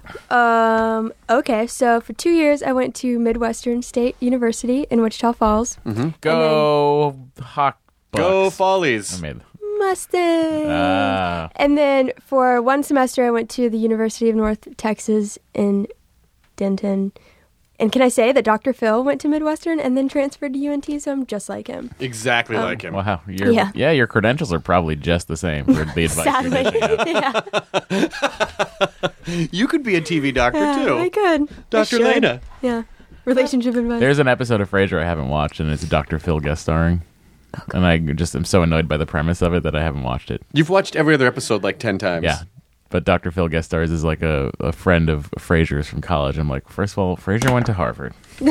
Okay, so for 2 years, I went to Midwestern State University in Wichita Falls. Go Hawk Bucks. Go Follies. I made Mustang. Ah. And then for one semester, I went to the University of North Texas in Denton. And can I say that Dr. Phil went to Midwestern and then transferred to UNT, so I'm just like him. Exactly like him. Wow. Yeah. Your credentials are probably just the same for the advice Sadly. you're dishing out. Yeah, You could be a TV doctor too. I could. I Dr. should. Lena. Yeah. Relationship advice. There's an episode of Frasier I haven't watched, and it's Dr. Phil guest starring. And I just am so annoyed by the premise of it that I haven't watched it. You've watched every other episode like 10 times. Yeah. But Dr. Phil guest stars is like a friend of Frasier's from college. I'm like, first of all, Frasier went to Harvard.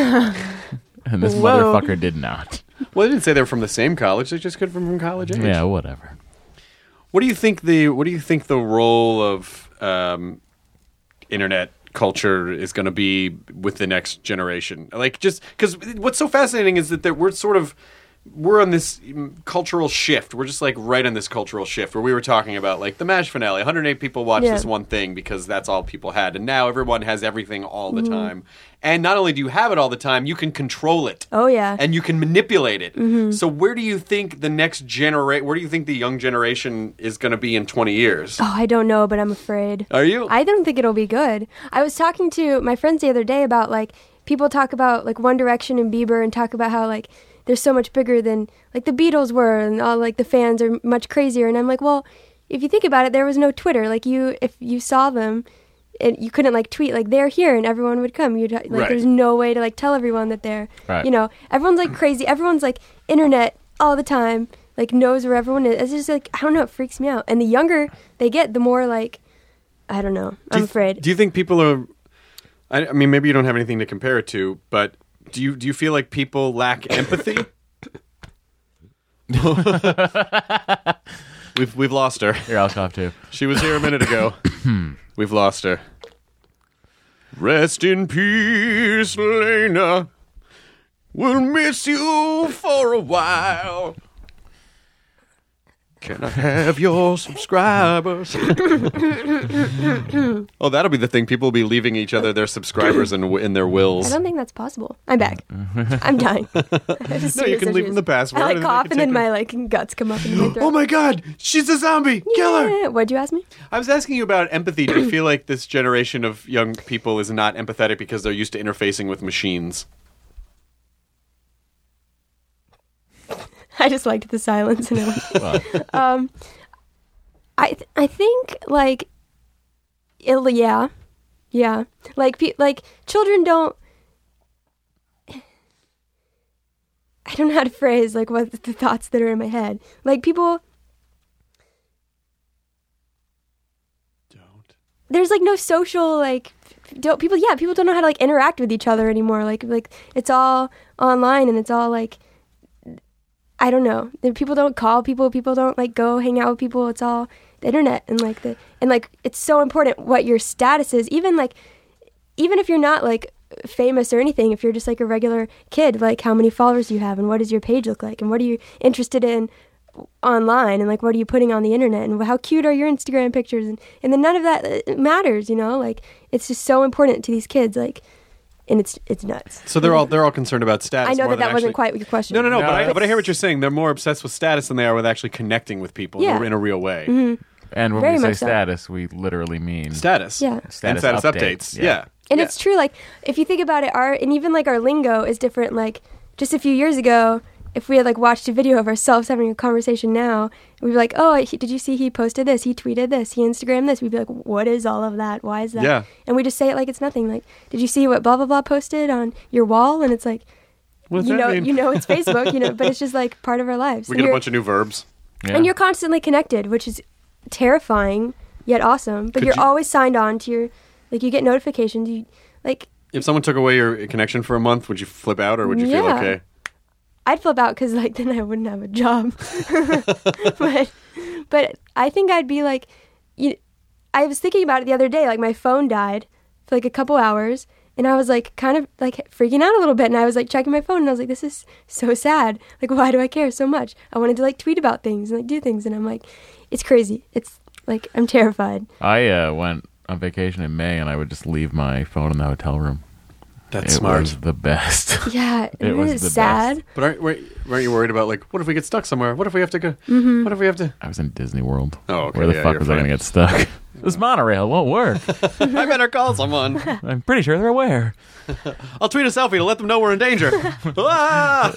And this Whoa. motherfucker did not. Well, they didn't say they were from the same college. They just could have been from college age. Yeah, whatever. What do you think the role of internet culture is going to be with the next generation? Like, just because what's so fascinating is that we're on this cultural shift. We're just like right on this cultural shift where we were talking about like the MASH finale. 108 people watched Yeah. this one thing because that's all people had, and now everyone has everything all Mm-hmm. the time. And not only do you have it all the time, you can control it. Oh, yeah. And you can manipulate it. Mm-hmm. So where do you think the next generation? Where do you think the young generation is going to be in 20 years? Oh, I don't know, but I'm afraid. Are you? I don't think it'll be good. I was talking to my friends the other day about like people talk about like One Direction and Bieber and talk about how like they're so much bigger than like the Beatles were and all like the fans are much crazier. And I'm like, well, if you think about it, there was no Twitter. Like if you saw them, you couldn't like tweet like they're here and everyone would come. You'd like Right. there's no way to like tell everyone that they're Right. you know everyone's like crazy. Everyone's like internet all the time. Like knows where everyone is. It's just like I don't know. It freaks me out. And the younger they get, the more like I don't know. I'm afraid. Do you think people are? I mean, maybe you don't have anything to compare it to, but do you feel like people lack empathy? We've lost her. Here, I'll cough too. She was here a minute ago. We've lost her. Rest in peace, Lena. We'll miss you for a while. Can I have your subscribers? Oh, that'll be the thing. People will be leaving each other their subscribers in their I wills. don't think that's possible. I'm back. I'm dying. No, you can leave them the password. I like and they cough can and then take my like guts come up into my throat. Oh my God, she's a zombie! Kill her! Yeah. What'd you ask me? I was asking you about empathy. Do you feel like this generation of young people is not empathetic because they're used to interfacing with machines? I just liked the silence and Well, I think like yeah like like children don't. I don't know how to phrase like what the thoughts that are in my head. Like people. there's like no social like people don't know how to like interact with each other anymore. Like it's all online and it's all like I don't know. People don't call people. People don't like go hang out with people. It's all the internet and like it's so important what your status is. Even if you're not like famous or anything, if you're just like a regular kid, like how many followers you have and what does your page look like and what are you interested in online and like what are you putting on the internet and how cute are your Instagram pictures and then none of that matters, you know, like it's just so important to these kids, like, and it's nuts. So they're all concerned about status. I know more that than wasn't actually... quite your question. No, No, but I hear what you're saying. They're more obsessed with status than they are with actually connecting with people in a real way. Mm-hmm. And when Very we say much so. status, we literally mean Status. Yeah. And status updates. Yeah. And it's true, like, if you think about it, and even, like, our lingo is different. Like, just a few years ago, if we had, like, watched a video of ourselves having a conversation now, we'd be like, oh, did you see he posted this? He tweeted this? He Instagrammed this? We'd be like, what is all of that? Why is that? Yeah. And we just say it like it's nothing. Like, did you see what blah, blah, blah posted on your wall? And it's like, What does that mean? you know it's Facebook, you know, but it's just, like, part of our lives. We And get a you're- bunch of new verbs. Yeah. And you're constantly connected, which is terrifying, yet awesome. But Could you're you- always signed on to your, like, you get notifications. You, like, If someone took away your connection for a month, would you flip out or would you feel Yeah. okay? I'd flip out because like then I wouldn't have a job. but I think I'd be like, I was thinking about it the other day. Like my phone died for like a couple hours, and I was like kind of like freaking out a little bit. And I was like checking my phone, and I was like, this is so sad. Like why do I care so much? I wanted to like tweet about things and like do things, and I'm like, it's crazy. It's like I'm terrified. I went on vacation in May, and I would just leave my phone in the hotel room. That's It smart. was the best. Yeah, It was it's the sad. best. But aren't you worried about like, what if we get stuck somewhere? What if we have to go? Mm-hmm. What if we have to? I was in Disney World. Oh, okay, Where the yeah, fuck you're was I going to fine. get stuck? This monorail won't work. I better call someone. I'm pretty sure they're aware. I'll tweet a selfie to let them know we're in danger. Ah!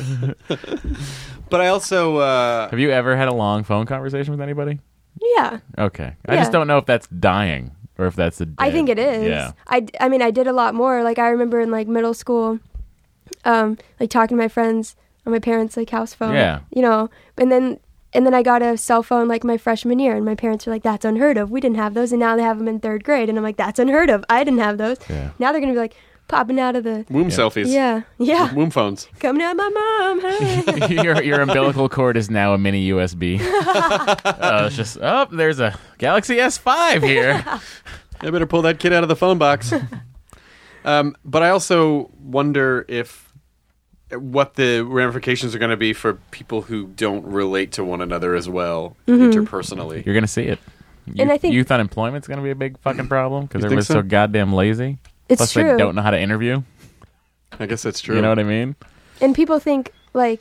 But I also Have you ever had a long phone conversation with anybody? Yeah. Okay. I Yeah. just don't know if that's dying or if that's a dead. I think it is. Yeah. I mean, I did a lot more. Like, I remember in, like, middle school, like, talking to my friends on my parents' like house phone. Yeah. You know, and then I got a cell phone like my freshman year, and my parents were like, "That's unheard of. We didn't have those," and now they have them in third grade, and I'm like, "That's unheard of. I didn't have those." Yeah. Now they're gonna be like popping out of the womb selfies. yeah Womb phones. coming out of my mom. Hey. your umbilical cord is now a mini USB. It's just, there's a Galaxy S5 here. I better pull that kid out of the phone box. But I also wonder what the ramifications are going to be for people who don't relate to one another as well interpersonally. You're going to see it. And I think- youth unemployment's going to be a big fucking problem because You think everyone's so so? goddamn lazy. It's Plus, true. they don't know how to interview. I guess that's true. You know what I mean? And people think like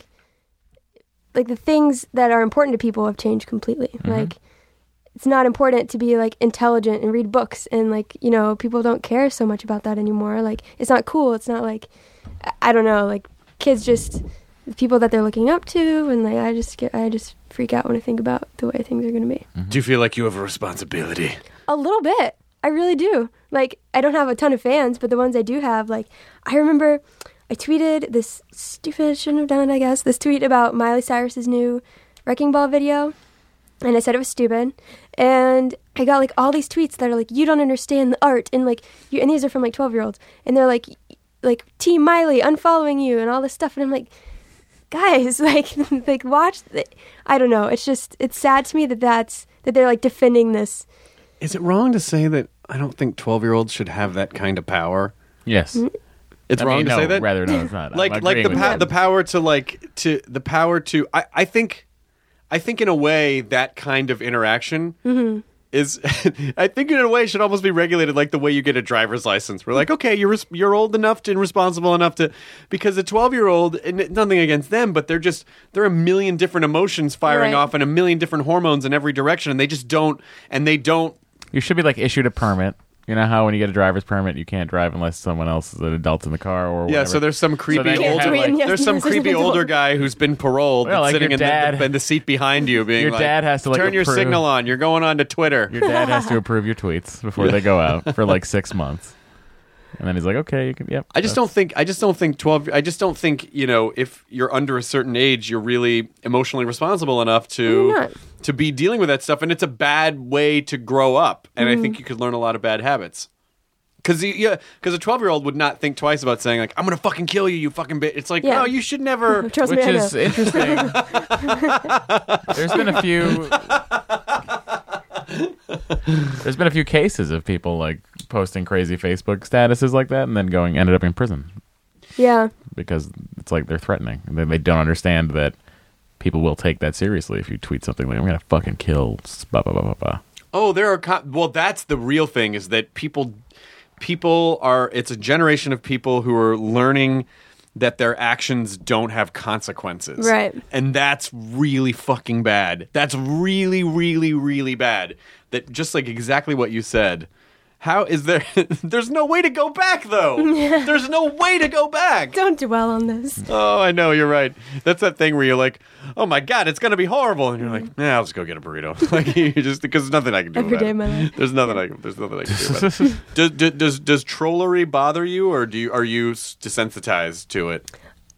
the things that are important to people have changed completely. Like it's not important to be like intelligent and read books, and like, you know, people don't care so much about that anymore. Like it's not cool. It's not like, I don't know, like kids just the people that they're looking up to, and like I just freak out when I think about the way things are going to be. Do you feel like you have a responsibility? A little bit. I really do. Like, I don't have a ton of fans, but the ones I do have, like, I remember I tweeted this stupid, shouldn't have done it, I guess, this tweet about Miley Cyrus's new Wrecking Ball video. And I said it was stupid. And I got, like, all these tweets that are like, you don't understand the art. And, like, and these are from, like, 12-year-olds. And they're like, Team Miley, unfollowing you, and all this stuff. And I'm like, guys, like watch. I don't know. It's just, it's sad to me that they're, like, defending this. Is it wrong to say that I don't think 12-year-olds should have that kind of power? Yes. It's I wrong mean, to no, say that? Rather, no, it's not. like I'm the agreeing with you. the power to I think in a way that kind of interaction is I think in a way should almost be regulated like the way you get a driver's license. We're like, okay, you're old enough and responsible enough to, because a 12-year-old, and nothing against them, but they're a million different emotions firing Right. off and a million different hormones in every direction, and they don't. You should be like issued a permit. You know how when you get a driver's permit, you can't drive unless someone else is an adult in the car or whatever. Yeah, so there's some creepy then you older have, like- Yes, there's some yes, yes, creepy yes, yes. older guy who's been paroled Well, that's like sitting your dad- in the seat behind you, being Your like, dad has to, like, turn your approve. signal on. You're going on to Twitter. Your dad has to approve your tweets before they go out for like 6 months. And then he's like, okay, you can, yep. I just don't think 12. I just don't think, if you're under a certain age, you're really emotionally responsible enough You're not. to be dealing with that stuff. And it's a bad way to grow up. And I think you could learn a lot of bad habits. Because a 12-year-old would not think twice about saying, like, I'm going to fucking kill you, you fucking bitch. It's like, Yeah. no, you should never. Trust Which me, I is know. interesting. There's been a few cases of people like posting crazy Facebook statuses like that and then ended up in prison Yeah. because it's like they're threatening. And they don't understand that people will take that seriously if you tweet something like, I'm going to fucking kill blah, blah, blah, blah, blah. Oh, there are. Well, that's the real thing is that people are. It's a generation of people who are learning that their actions don't have consequences. Right. And that's really fucking bad. That's really, really, really bad. That just like exactly what you said. How is there? There's no way to go back, though. There's no way to go back. Don't dwell on this. Oh, I know. You're right. That's that thing where you're like, oh my God, it's going to be horrible. And you're like, I'll just go get a burrito. Like, you just, because there's nothing I can do Every about day it. of my life. There's nothing I can do about it. Does trollery bother you, or are you desensitized to it?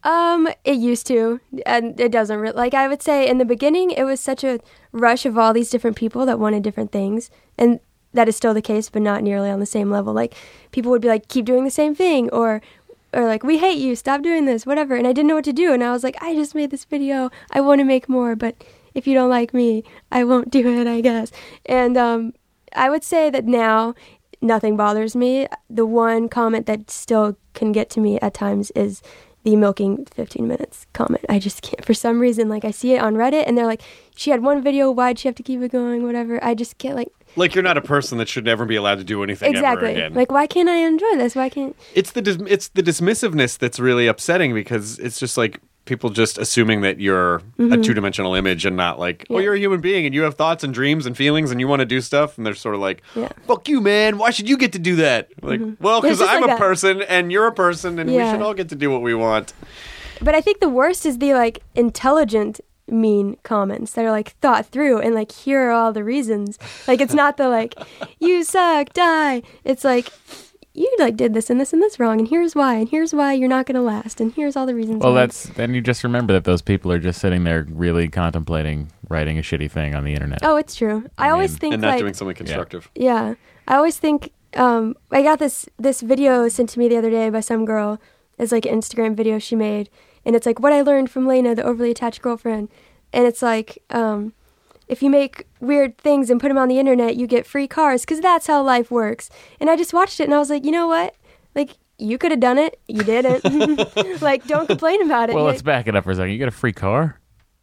It used to, and it doesn't really. Like, I would say in the beginning, it was such a rush of all these different people that wanted different things. And that is still the case, but not nearly on the same level. Like, people would be like, keep doing the same thing, or like, we hate you, stop doing this, whatever. And I didn't know what to do. And I was like, I just made this video. I want to make more, but if you don't like me, I won't do it, I guess. And I would say that now nothing bothers me. The one comment that still can get to me at times is the milking 15 minutes comment. I just can't, for some reason, like, I see it on Reddit and they're like, she had one video, why'd she have to keep it going, whatever. I just can't, like you're not a person that should never be allowed to do anything ever exactly. again. Like, why can't I enjoy this? Why can't... It's the dismissiveness that's really upsetting, because it's just like people just assuming that you're a two-dimensional image and not like, oh, Yeah. you're a human being and you have thoughts and dreams and feelings and you want to do stuff, and they're sort of like, Yeah. fuck you, man, why should you get to do that? Like, well, because It's just I'm like a that. person and you're a person and we Yeah. should all get to do what we want. But I think the worst is the, like, intelligent mean comments that are, like, thought through and, like, here are all the reasons. Like, it's not the, like, you suck, die. It's like, you, like, did this and this and this wrong, and here's why you're not going to last, and here's all the reasons Well, why. then you just remember that those people are just sitting there really contemplating writing a shitty thing on the internet. Oh, it's true. I always think, And not like... doing something constructive. Yeah. I always think, I got this video sent to me the other day by some girl. It's like an Instagram video she made. And it's like, what I learned from Lena, the overly attached girlfriend. And it's like, if you make weird things and put them on the internet, you get free cars, because that's how life works. And I just watched it and I was like, you know what? Like, you could have done it. You didn't. Like, don't complain about it. Well, let's back it up for a second. You get a free car?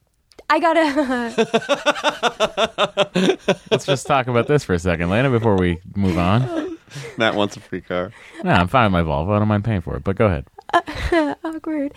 I got to... Let's just talk about this for a second, Lena, before we move on. Matt wants a free car. No, I'm fine with my Volvo. I don't mind paying for it, but go ahead. Awkward.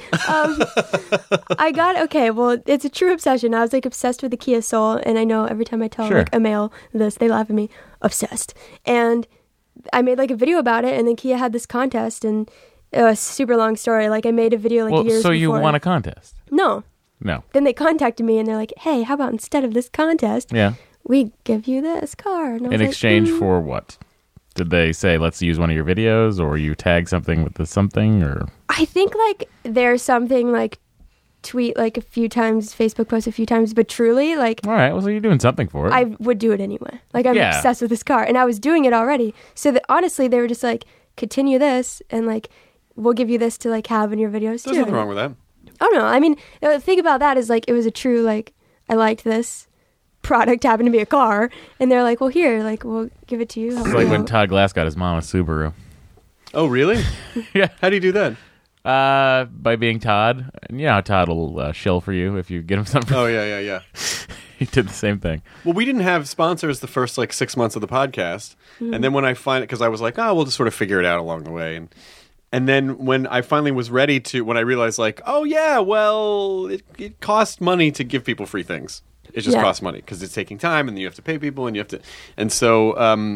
Okay, well, it's a true obsession. I was, like, obsessed with the Kia Soul, and I know every time I tell Sure. like a male this, they laugh at me. Obsessed. And I made, like, a video about it, and then Kia had this contest, and it was a super long story. Like, I made a video, like, Well, years so before. you won a contest? No. No. Then they contacted me, and they're like, hey, how about instead of this contest, Yeah. we give you this car? And I was In like, exchange for what? Did they say, let's use one of your videos, or you tag something with the something, or... I think, like, there's something, like, tweet, like, a few times, Facebook post a few times, but truly, like, All right, well, so you're doing something for it. I would do it anyway. Like, I'm Yeah. obsessed with this car, and I was doing it already. So that honestly, they were just like, continue this, and like, we'll give you this to like have in your videos There's too. nothing wrong with that. Oh no, I mean, the thing about that is like, it was a true like, I liked this product, happened to be a car, and they're like, well, here, like, we'll give it to you. It's like when Todd Glass got his mom a Subaru. Oh, really? Yeah. How do you do that? By being Todd. And you know how Todd will shill for you if you get him something. Oh, yeah. He did the same thing. Well, we didn't have sponsors the first like 6 months of the podcast, and then when I find it, because I was like, oh, we'll just sort of figure it out along the way, and then when I finally was ready to, when I realized like, oh yeah, well, it costs money to give people free things. It just Yeah. costs money because it's taking time, and then you have to pay people, and you have to, and so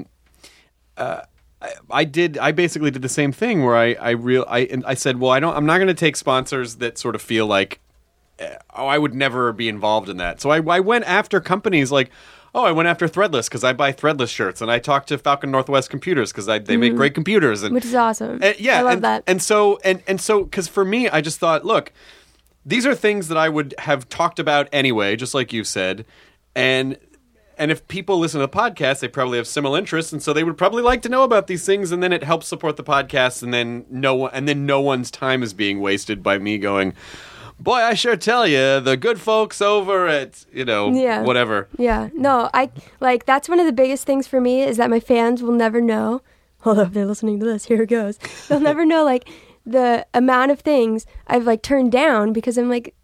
I basically did the same thing where I said, well, I'm not going to take sponsors that sort of feel like, oh, I would never be involved in that. So I went after companies like, oh, I went after Threadless because I buy Threadless shirts, and I talked to Falcon Northwest Computers because they make great computers, and Which is awesome. yeah, I love that. And so because for me, I just thought, look, these are things that I would have talked about anyway, just like you said, and if people listen to the podcast, they probably have similar interests, and so they would probably like to know about these things, and then it helps support the podcast, and then no one's time is being wasted by me going, boy, I sure tell you, the good folks over at whatever. Yeah, no, that's one of the biggest things for me is that my fans will never know. Although if they're listening to this, here it goes. They'll never know like the amount of things I've like turned down because I'm like,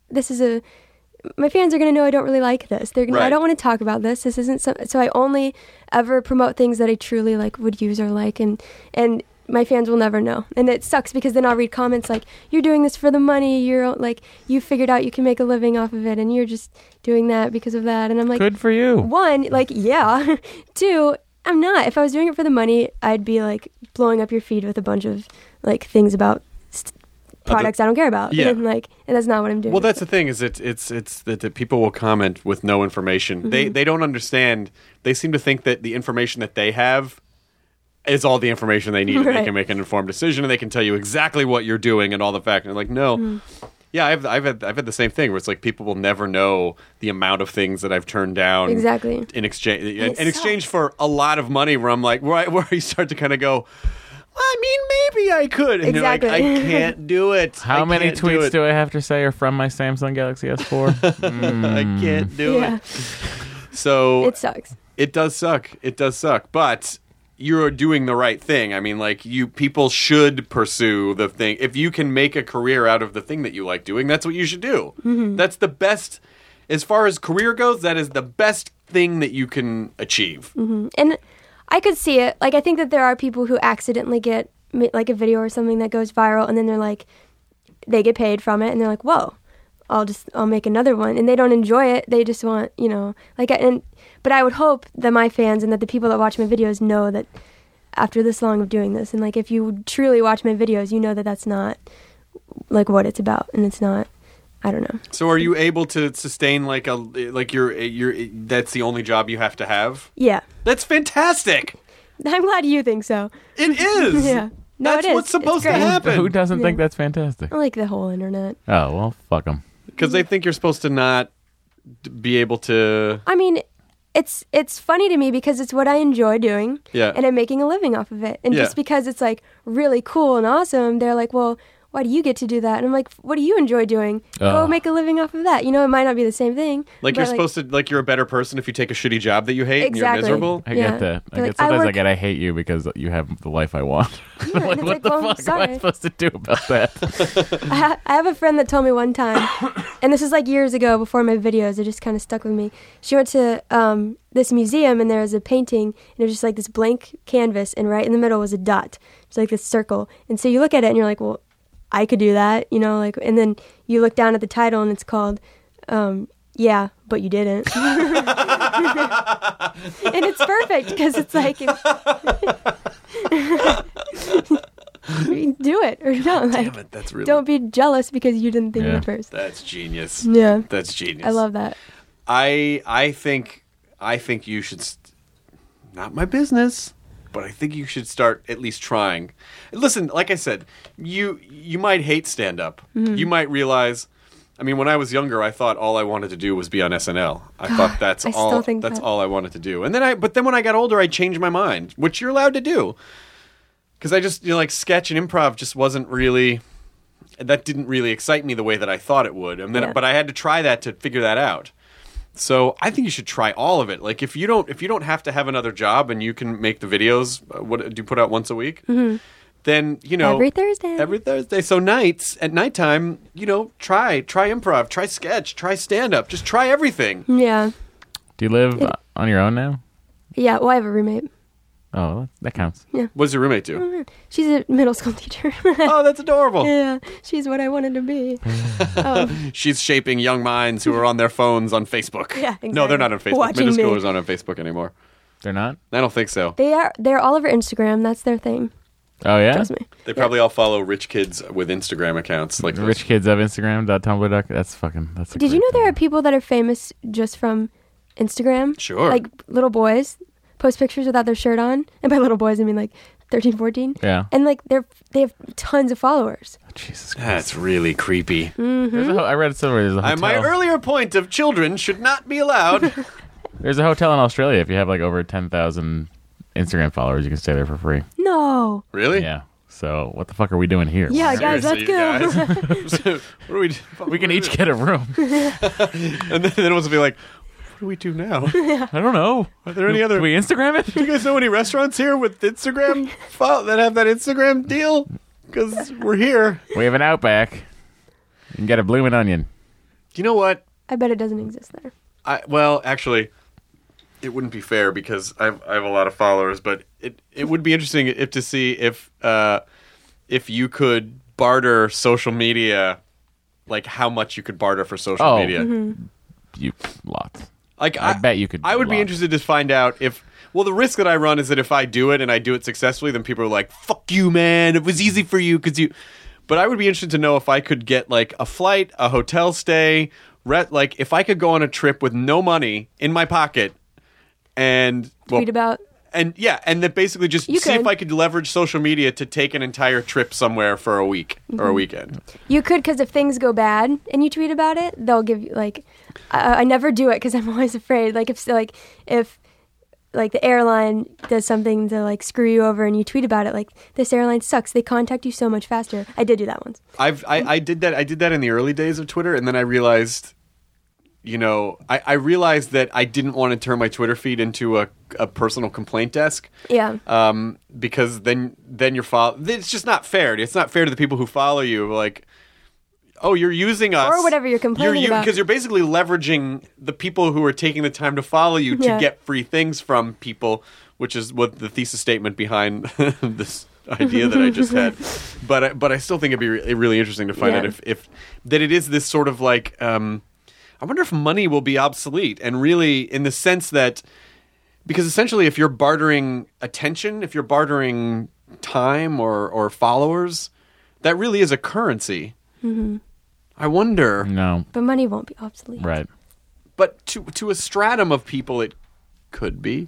my fans are going to know I don't really like this. They're gonna, Right. I don't want to talk about this. This isn't so I only ever promote things that I truly like would use or like, and my fans will never know. And it sucks because then I'll read comments like, you're doing this for the money. You're like, you figured out you can make a living off of it and you're just doing that because of that. And I'm like, Good for you. one, like, yeah. Two, I'm not. If I was doing it for the money, I'd be like blowing up your feed with a bunch of like things about products I don't care about. Yeah. And that's not what I'm doing. Well, that's the thing is it's that people will comment with no information. They don't understand. They seem to think that the information that they have is all the information they need, and they Right. can make an informed decision, and they can tell you exactly what you're doing and all the facts. And like, no, yeah, I've had the same thing where it's like people will never know the amount of things that I've turned down Exactly. in exchange It in exchange sucks. for a lot of money. Where I'm like, where you start to kind of go, well, I mean, maybe I could, and Exactly. you're like, I can't do it. How I many can't tweets do I have to say are from my Samsung Galaxy S4? I can't do Yeah. it. So It sucks. it does suck. It does suck. But you're doing the right thing. I mean, like people should pursue the thing. If you can make a career out of the thing that you like doing, that's what you should do. That's the best. As far as career goes, that is the best thing that you can achieve. And I could see it. Like, I think that there are people who accidentally get like a video or something that goes viral, and then they're like, they get paid from it, and they're like, whoa, I'll make another one, and they don't enjoy it. They just want, but I would hope that my fans and that the people that watch my videos know that after this long of doing this, and like if you truly watch my videos, you know that that's not like what it's about, and it's not. I don't know. So, are you able to sustain your that's the only job you have to have? Yeah, That's fantastic. I'm glad you think so. It is. Yeah. No, That's it is. what's supposed It's to great. happen. Who doesn't Yeah. think that's fantastic? I like the whole internet. Oh, well, fuck them. Because they think you're supposed to not be able to. I mean, it's funny to me because it's what I enjoy doing, Yeah. and I'm making a living off of it. And Yeah. just because it's like really cool and awesome, they're like, well, why do you get to do that? And I'm like, what do you enjoy doing? Go make a living off of that. It might not be the same thing. Like but, you're supposed to, like you're a better person if you take a shitty job that you hate and you're Exactly. miserable. I Yeah. get that. They're like, Sometimes I work- get I hate you because you have the life I want. Yeah, and like, it's what like, the well, fuck am sorry. I supposed to do about that? I have a friend that told me one time, and this is like years ago before my videos, it just kind of stuck with me. She went to this museum, and there was a painting, and it was just like this blank canvas, and right in the middle was a dot. It's like this circle. And so you look at it, and you're like, well, I could do that, and then you look down at the title, and it's called, Yeah, But You Didn't. And it's perfect, because it's like, do it or don't. Like, Damn it, that's really. don't be jealous because you didn't think Yeah. of it first. That's genius. Yeah. That's genius. I love that. I think you should. Not my business, but I think you should start at least trying. Listen, like I said, you might hate stand up. Mm-hmm. You might realize. I mean, when I was younger, I thought all I wanted to do was be on SNL. I thought that's I all. still think that's that. all I wanted to do. And then but then when I got older, I changed my mind, which you're allowed to do. Because I just like sketch and improv just wasn't really. That didn't really excite me the way that I thought it would. And then, Yeah. but I had to try that to figure that out. So I think you should try all of it. Like if you don't have to have another job and you can make the videos, what do you put out once a week? Mm-hmm. Then Every Thursday. Every Thursday. So at nighttime, try improv, try sketch, try stand up, just try everything. Yeah. Do you live on your own now? Yeah. Well, I have a roommate. Oh, that counts. What does your roommate do? She's a middle school teacher. Oh, that's adorable. Yeah. She's what I wanted to be. She's shaping young minds who are on their phones on Facebook. Yeah, No, they're not on Facebook. Watching Middle me. schoolers aren't on Facebook anymore. They're not? I don't think so. They're all over Instagram. That's their thing. Oh, yeah? Trust me. They probably all follow rich kids with Instagram accounts. Like Rich kids have Instagram.tumblr.com. That's Did you know there are people that are famous just from Instagram. Sure. Like little boys post pictures without their shirt on, and by little boys I mean like 13, 14. Yeah. And like they have tons of followers. Jesus Christ. That's really creepy. I read somewhere there's a hotel. My earlier point of children should not be allowed. There's a hotel in Australia. If you have like over 10,000 Instagram followers, you can stay there for free. No. Really? Yeah. So what the fuck are we doing here? Yeah, guys, let's Seriously, go. you guys? So, what do we do? We can each get a room. And then it will be like, what do we do now? I don't know. Are there any other? Do we Instagram it? Do you guys know any restaurants here with Instagram that have that Instagram deal? Because we're here. We have an Outback. You can get a bloomin' onion. You know what? I bet it doesn't exist there. Well, actually, it wouldn't be fair because I have a lot of followers, but it would be interesting to see if you could barter social media, like how much you could barter for social media. You lots. Like I bet you could. I would be lots. interested to find out if. Well, the risk that I run is that if I do it and I do it successfully, then people are like, "Fuck you, man! It was easy for you because you." But I would be interested to know if I could get like a flight, a hotel stay, like if I could go on a trip with no money in my pocket and Tweet about. and that basically just You see if could. I could leverage social media to take an entire trip somewhere for a week or a weekend. You could, because if things go bad and you tweet about it, they'll give you like. I never do it because I'm always afraid. Like if the airline does something to like screw you over and you tweet about it, like this airline sucks. They contact you so much faster. I did do that once. I did that in the early days of Twitter, and then I realized, I realized that I didn't want to turn my Twitter feed into a personal complaint desk. Yeah. Because then you're it's just not fair. It's not fair to the people who follow you. Like, oh, you're using us Or whatever you're complaining about. because you're basically leveraging the people who are taking the time to follow you to Yeah. get free things from people, which is what the thesis statement behind this idea that I just had. But I still think it'd be really interesting to find Yeah. out if that it is this sort of like. I wonder if money will be obsolete, and really in the sense that, because essentially if you're bartering attention, if you're bartering time or followers, that really is a currency. Mm-hmm. I wonder, No. But money won't be obsolete. Right. but to a stratum of people it could be.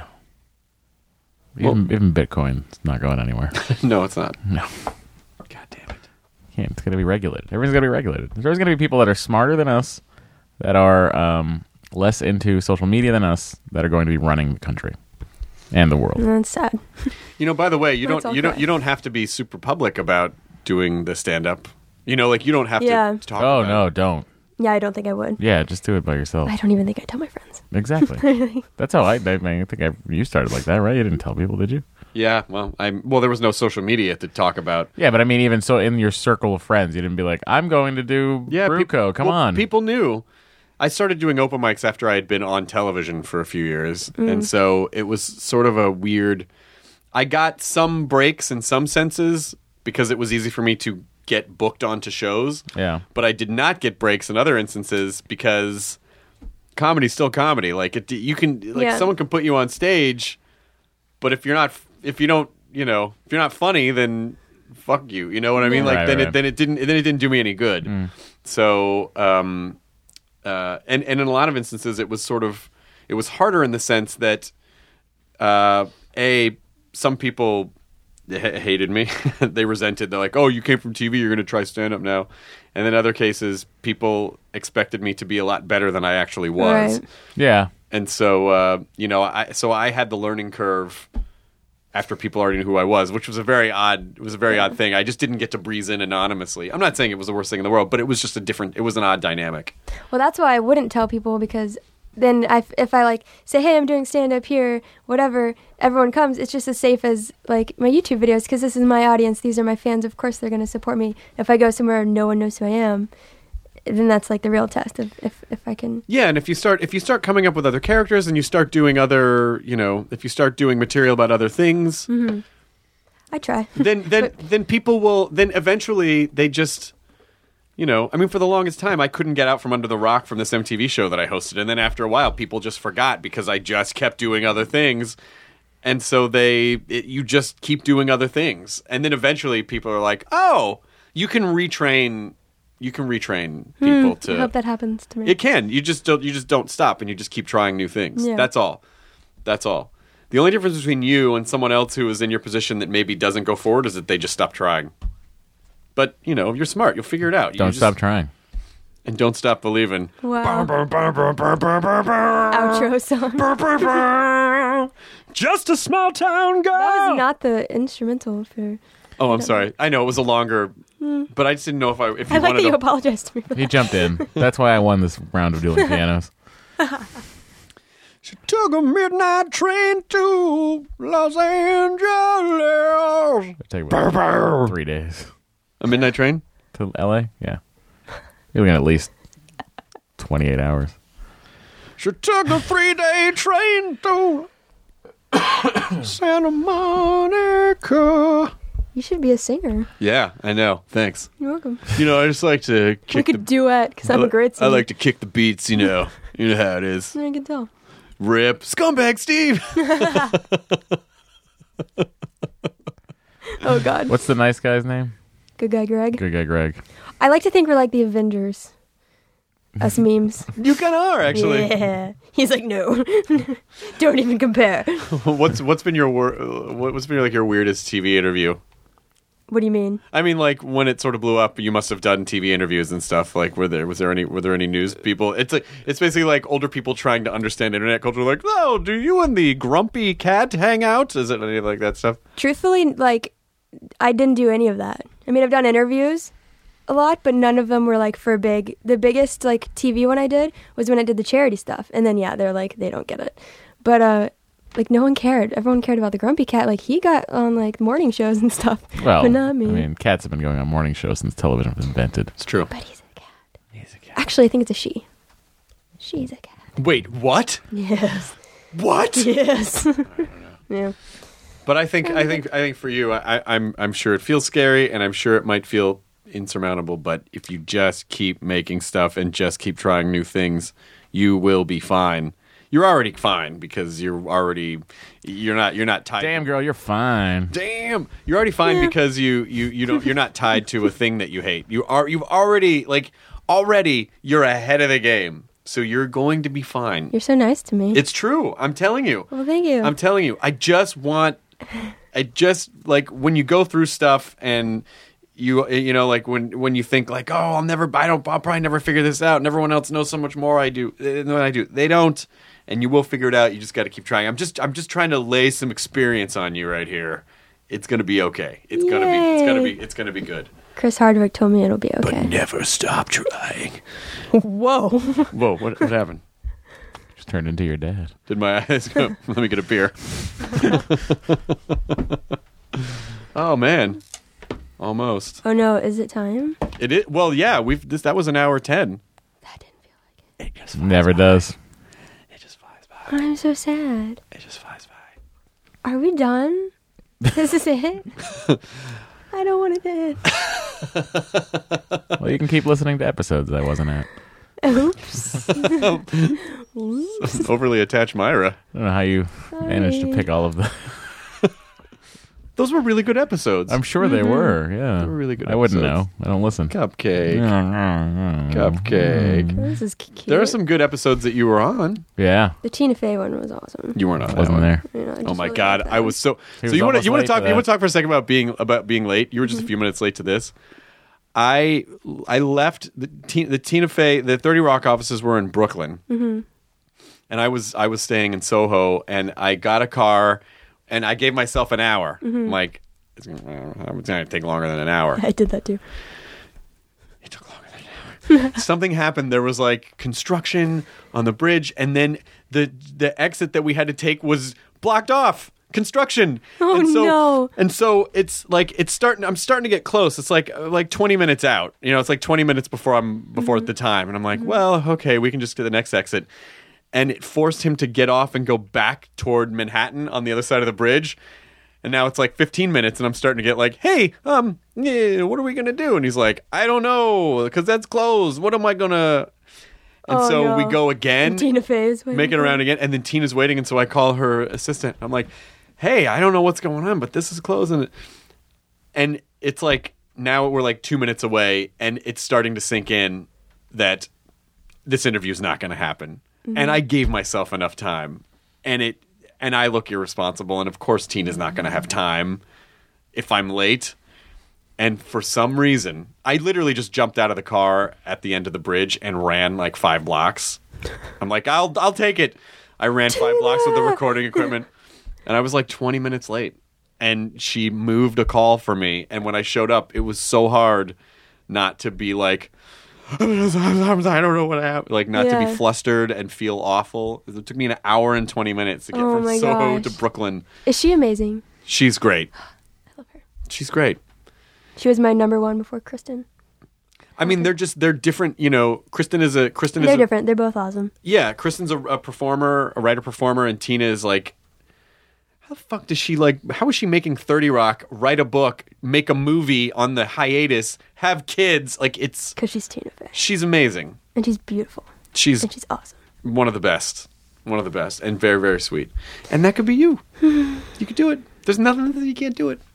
Even Bitcoin's not going anywhere. No, it's not. No. God damn it. Can't. It's going to be regulated. Everything's going to be regulated. There's always going to be people that are smarter than us, that are less into social media than us, that are going to be running the country and the world. And that's sad. By the way, That's all correct. you don't have to be super public about doing the stand up. Like you don't have Yeah. to talk Oh, about no, don't. Yeah, I don't think I would. Yeah, just do it by yourself. I don't even think I tell my friends. Exactly. That's how I think you started like that, right? You didn't tell people, did you? Yeah, well, there was no social media to talk about. Yeah, but I mean, even so, in your circle of friends, you didn't be like, I'm going to do Bruco. Come on. People knew. I started doing open mics after I had been on television for a few years, and so it was sort of a weird. I got some breaks in some senses because it was easy for me to get booked onto shows. Yeah. But I did not get breaks in other instances because comedy's still comedy. Like you can Yeah. someone can put you on stage, but if you're not funny, then fuck you. You know what I mean? Yeah. Like Right, then right. it didn't do me any good. So and in a lot of instances it was harder in the sense that some people hated me. They resented. They're like, "Oh, you came from TV. You're going to try stand up now." And then other cases, people expected me to be a lot better than I actually was. Right. Yeah. And so, I had the learning curve after people already knew who I was, which was a very odd thing. I just didn't get to breeze in anonymously. I'm not saying it was the worst thing in the world, but it was just it was an odd dynamic. Well, that's why I wouldn't tell people, because then if I like say, hey, I'm doing stand up here, whatever, everyone comes. It's just as safe as like my YouTube videos, because this is my audience. These are my fans. Of course, they're going to support me. If I go somewhere no one knows who I am, then that's like the real test of if I can. Yeah, and if you start coming up with other characters and you start doing if you start doing material about other things, I try. then people will. Then eventually they just. For the longest time, I couldn't get out from under the rock from this MTV show that I hosted. And then after a while, people just forgot because I just kept doing other things. And so you just keep doing other things. And then eventually people are like, oh, you can retrain retrain people to. I hope that happens to me. It can. You just don't stop, and you just keep trying new things. Yeah. That's all. The only difference between you and someone else who is in your position that maybe doesn't go forward is that they just stop trying. But you're smart. You'll figure it out. Don't stop trying. And don't stop believing. Wow. Outro song. Just a small town girl. That was not the instrumental for. Oh, I'm sorry. I know it was a longer, but I just didn't know if you I like wanted that you to. apologized to me for He that. jumped in. That's why I won this round of dueling pianos. She took a midnight train to Los Angeles. It'd take about 3 days A midnight train? to LA. Yeah, you're looking at least 28 hours. She took a 3-day train to Santa Monica. You should be a singer. Yeah, I know. Thanks. You're welcome. I just like to We kick could duet because I'm a great singer. I like to kick the beats, You know how it is. I can tell. Rip. Scumbag Steve. Oh God. What's the nice guy's name? Good guy, Greg. Good guy, Greg. I like to think we're like the Avengers. Us memes. You kind of are, actually. Yeah. He's like, no, don't even compare. What's been your your weirdest TV interview? What do you mean? I mean, like when it sort of blew up, you must have done TV interviews and stuff. Like, were there any news people? It's basically like older people trying to understand internet culture. Like, oh, do you and the grumpy cat hang out? Is it any like that stuff? Truthfully, like, I didn't do any of that. I mean, I've done interviews a lot, but none of them were like for big. The biggest like TV one I did was when I did the charity stuff, and then they're like they don't get it, but like no one cared. Everyone cared about the grumpy cat. Like he got on like morning shows and stuff. Well, but not me. I mean, cats have been going on morning shows since television was invented. It's true. But he's a cat. Actually, I think it's a she. She's a cat. Wait, what? Yes. What? Yes. Yeah. But I think for you, I'm sure it feels scary, and I'm sure it might feel insurmountable. But if you just keep making stuff and just keep trying new things, you will be fine. You're already fine because you're not tied. Damn, girl, you're fine. Damn, you're already fine because you're not tied to a thing that you hate. You're ahead of the game. So you're going to be fine. You're so nice to me. It's true. I'm telling you. Well, thank you. I'm telling you. I just like when you go through stuff and you know like when you think like, oh, I'll probably never figure this out, and everyone else knows so much more than I do. They don't, and you will figure it out. You just got to keep trying. I'm just trying to lay some experience on you right here. It's gonna be okay. It's gonna be good. Chris Hardwick told me it'll be okay. But never stop trying. Whoa. Whoa! What happened? Just turned into your dad. Did my eyes go? Let me get a beer. Oh man, almost. Oh no, is it time? It is. Well, yeah. That was an hour 10. That didn't feel like it. It just Never does. It just flies by. I'm so sad. It just flies by. Are we done? This is it? I don't want to end. Well, you can keep listening to episodes I wasn't at. Oops. Overly attached Myra. I don't know how you managed to pick all of the... Those were really good episodes. I'm sure they were, yeah. They were really good I wouldn't episodes. know. I don't listen. Cupcake. Yeah. Cupcake. This is cute. There are some good episodes that you were on. Yeah, The Tina Fey one was awesome. You weren't on that wasn't one. there. You know, I Oh just my really god, like I that. was so. He So was you want almost to late talk? for You want that. to talk for a second about being late? You were just a few minutes late to this. I left the Tina Fey. The 30 Rock offices were in Brooklyn, and I was staying in Soho, and I got a car, and I gave myself an hour. I'm like, it's going to take longer than an hour. I did that too. It took longer than an hour. Something happened. There was like construction on the bridge, and then the exit that we had to take was blocked off. Construction. Oh, no. And so it's like I'm starting to get close. It's like 20 minutes out. You know, it's like 20 minutes before the time, and I'm like, well, okay, we can just do the next exit. And it forced him to get off and go back toward Manhattan on the other side of the bridge. And now it's like 15 minutes, and I'm starting to get like, hey, what are we going to do? And he's like, I don't know, because that's closed. What am I going to... And Oh, so no. we go again, And Tina Fey's waiting make it for around me. again, and then Tina's waiting, and so I call her assistant. I'm like, hey, I don't know what's going on, but this is closed. And it's like now we're like 2 minutes away, and it's starting to sink in that this interview is not going to happen. And I gave myself enough time, and I look irresponsible. And of course, Tina's not going to have time if I'm late. And for some reason, I literally just jumped out of the car at the end of the bridge and ran like 5 blocks. I'm like, I'll take it. I ran 5 blocks with the recording equipment, and I was like 20 minutes late. And she moved a call for me, and when I showed up, it was so hard not to be like, I don't know what happened. Like, not to be flustered and feel awful. It took me an hour and 20 minutes to get from Soho to Brooklyn. Is she amazing? She's great. I love her. She's great. She was my number 1 before Kristen. I mean, they're different. You know, Kristen is They're different. They're both awesome. Yeah, Kristen's a performer, a writer-performer, and Tina is like, how the fuck does she how is she making 30 Rock, write a book, make a movie on the hiatus, have kids? Like, it's... Because she's Tina Fey. She's amazing. And she's beautiful. And she's awesome. One of the best. One of the best. And very, very sweet. And that could be you. You could do it. There's nothing that you can't do it.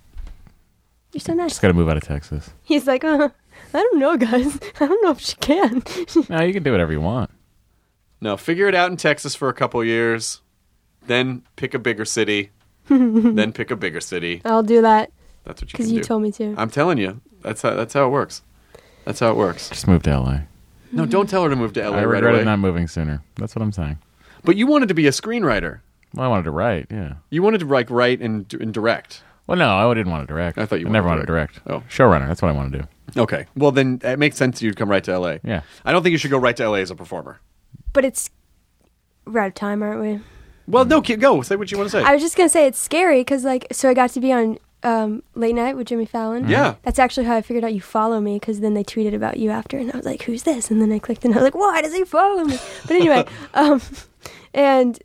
You're so nice. Just got to move out of Texas. He's like, I don't know, guys. I don't know if she can. No, you can do whatever you want. No, figure it out in Texas for a couple years. Then pick a bigger city. Then pick a bigger city. I'll do that. That's what you can do. Because you told me to. I'm telling you. That's how it works. That's how it works. Just move to LA. No, don't tell her to move to LA I right regretted away. not moving sooner. That's what I'm saying. But you wanted to be a screenwriter. Well, I wanted to write, yeah. You wanted to write and direct. Well, no, I didn't want to direct. I thought you never wanted wanted to to direct. Oh. Showrunner, that's what I want to do. Okay. Well, then it makes sense you'd come right to LA. Yeah. I don't think you should go right to LA as a performer. But we're out of time, aren't we? Well, no, go. Say what you want to say. I was just going to say it's scary because, so I got to be on Late Night with Jimmy Fallon. Yeah. That's actually how I figured out you follow me, because then they tweeted about you after, and I was like, who's this? And then I clicked and I was like, why does he follow me? But anyway, and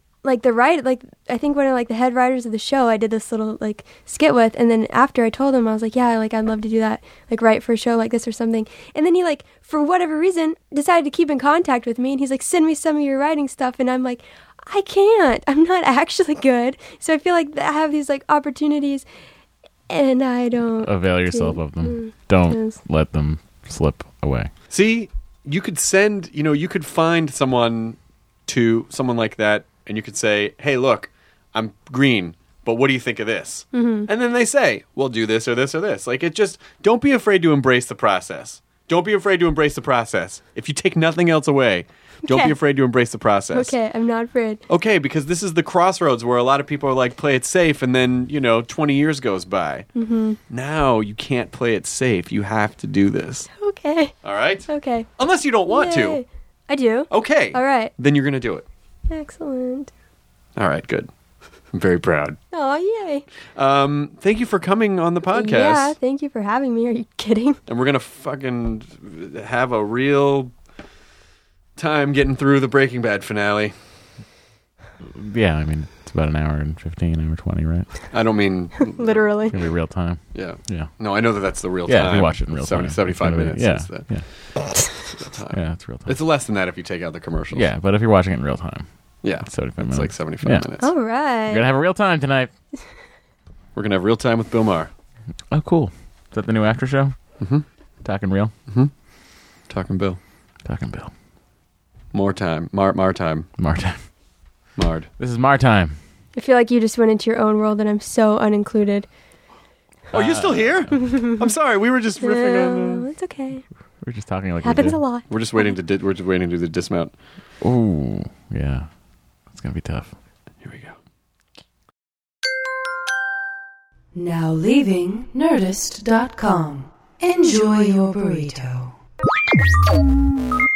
I think one of the head writers of the show I did this little skit with, and then after I told him, I was like, yeah, I'd love to do that, write for a show like this or something. And then he for whatever reason decided to keep in contact with me, and he's like, send me some of your writing stuff, and I'm like, I can't. I'm not actually good. So I feel like I have these opportunities, and I don't avail yourself of them. Don't let them slip away. See, you could you could find someone like that, and you could say, hey, look, I'm green, but what do you think of this? Mm-hmm. And then they say, well, do this or this or this. Don't be afraid to embrace the process. Don't be afraid to embrace the process. If you take nothing else away, don't be afraid to embrace the process. Okay, I'm not afraid. Okay, because this is the crossroads where a lot of people are like, play it safe, and then, 20 years goes by. Mm-hmm. Now you can't play it safe. You have to do this. Okay. All right? Okay. Unless you don't want Yay. to. I do. Okay. All right. Then you're going to do it. Excellent. All right, good. I'm very proud. Oh, yay. Thank you for coming on the podcast. Yeah, thank you for having me. Are you kidding? And we're going to fucking have a real time getting through the Breaking Bad finale. Yeah, I mean, it's about an hour and 15, hour 20, right? I don't mean... Literally. It's going to be real time. Yeah. Yeah. No, I know that's the real Yeah, time. if you watch it in real time. 75 minutes. Yeah. Is the Yeah. time. Yeah, it's real time. It's less than that if you take out the commercials. Yeah, but if you're watching it in real time, Yeah. it's 75 It's minutes. like 75 Yeah. minutes. All right. You're going to have a real time tonight. We're going to have real time with Bill Maher. Oh, cool. Is that the new after show? Mm-hmm. Talking real? Talking Bill. Talking Bill. More time. Mar time. Mar time. Mard. This is Mar time. I feel like you just went into your own world and I'm so unincluded. Oh, you're still here? I'm sorry. We were just riffing on... No, it's okay. We're just talking like Happens we a lot. We're just waiting to we're just waiting to do the dismount. Ooh, yeah. It's going to be tough. Here we go. Now leaving Nerdist.com. Enjoy your burrito.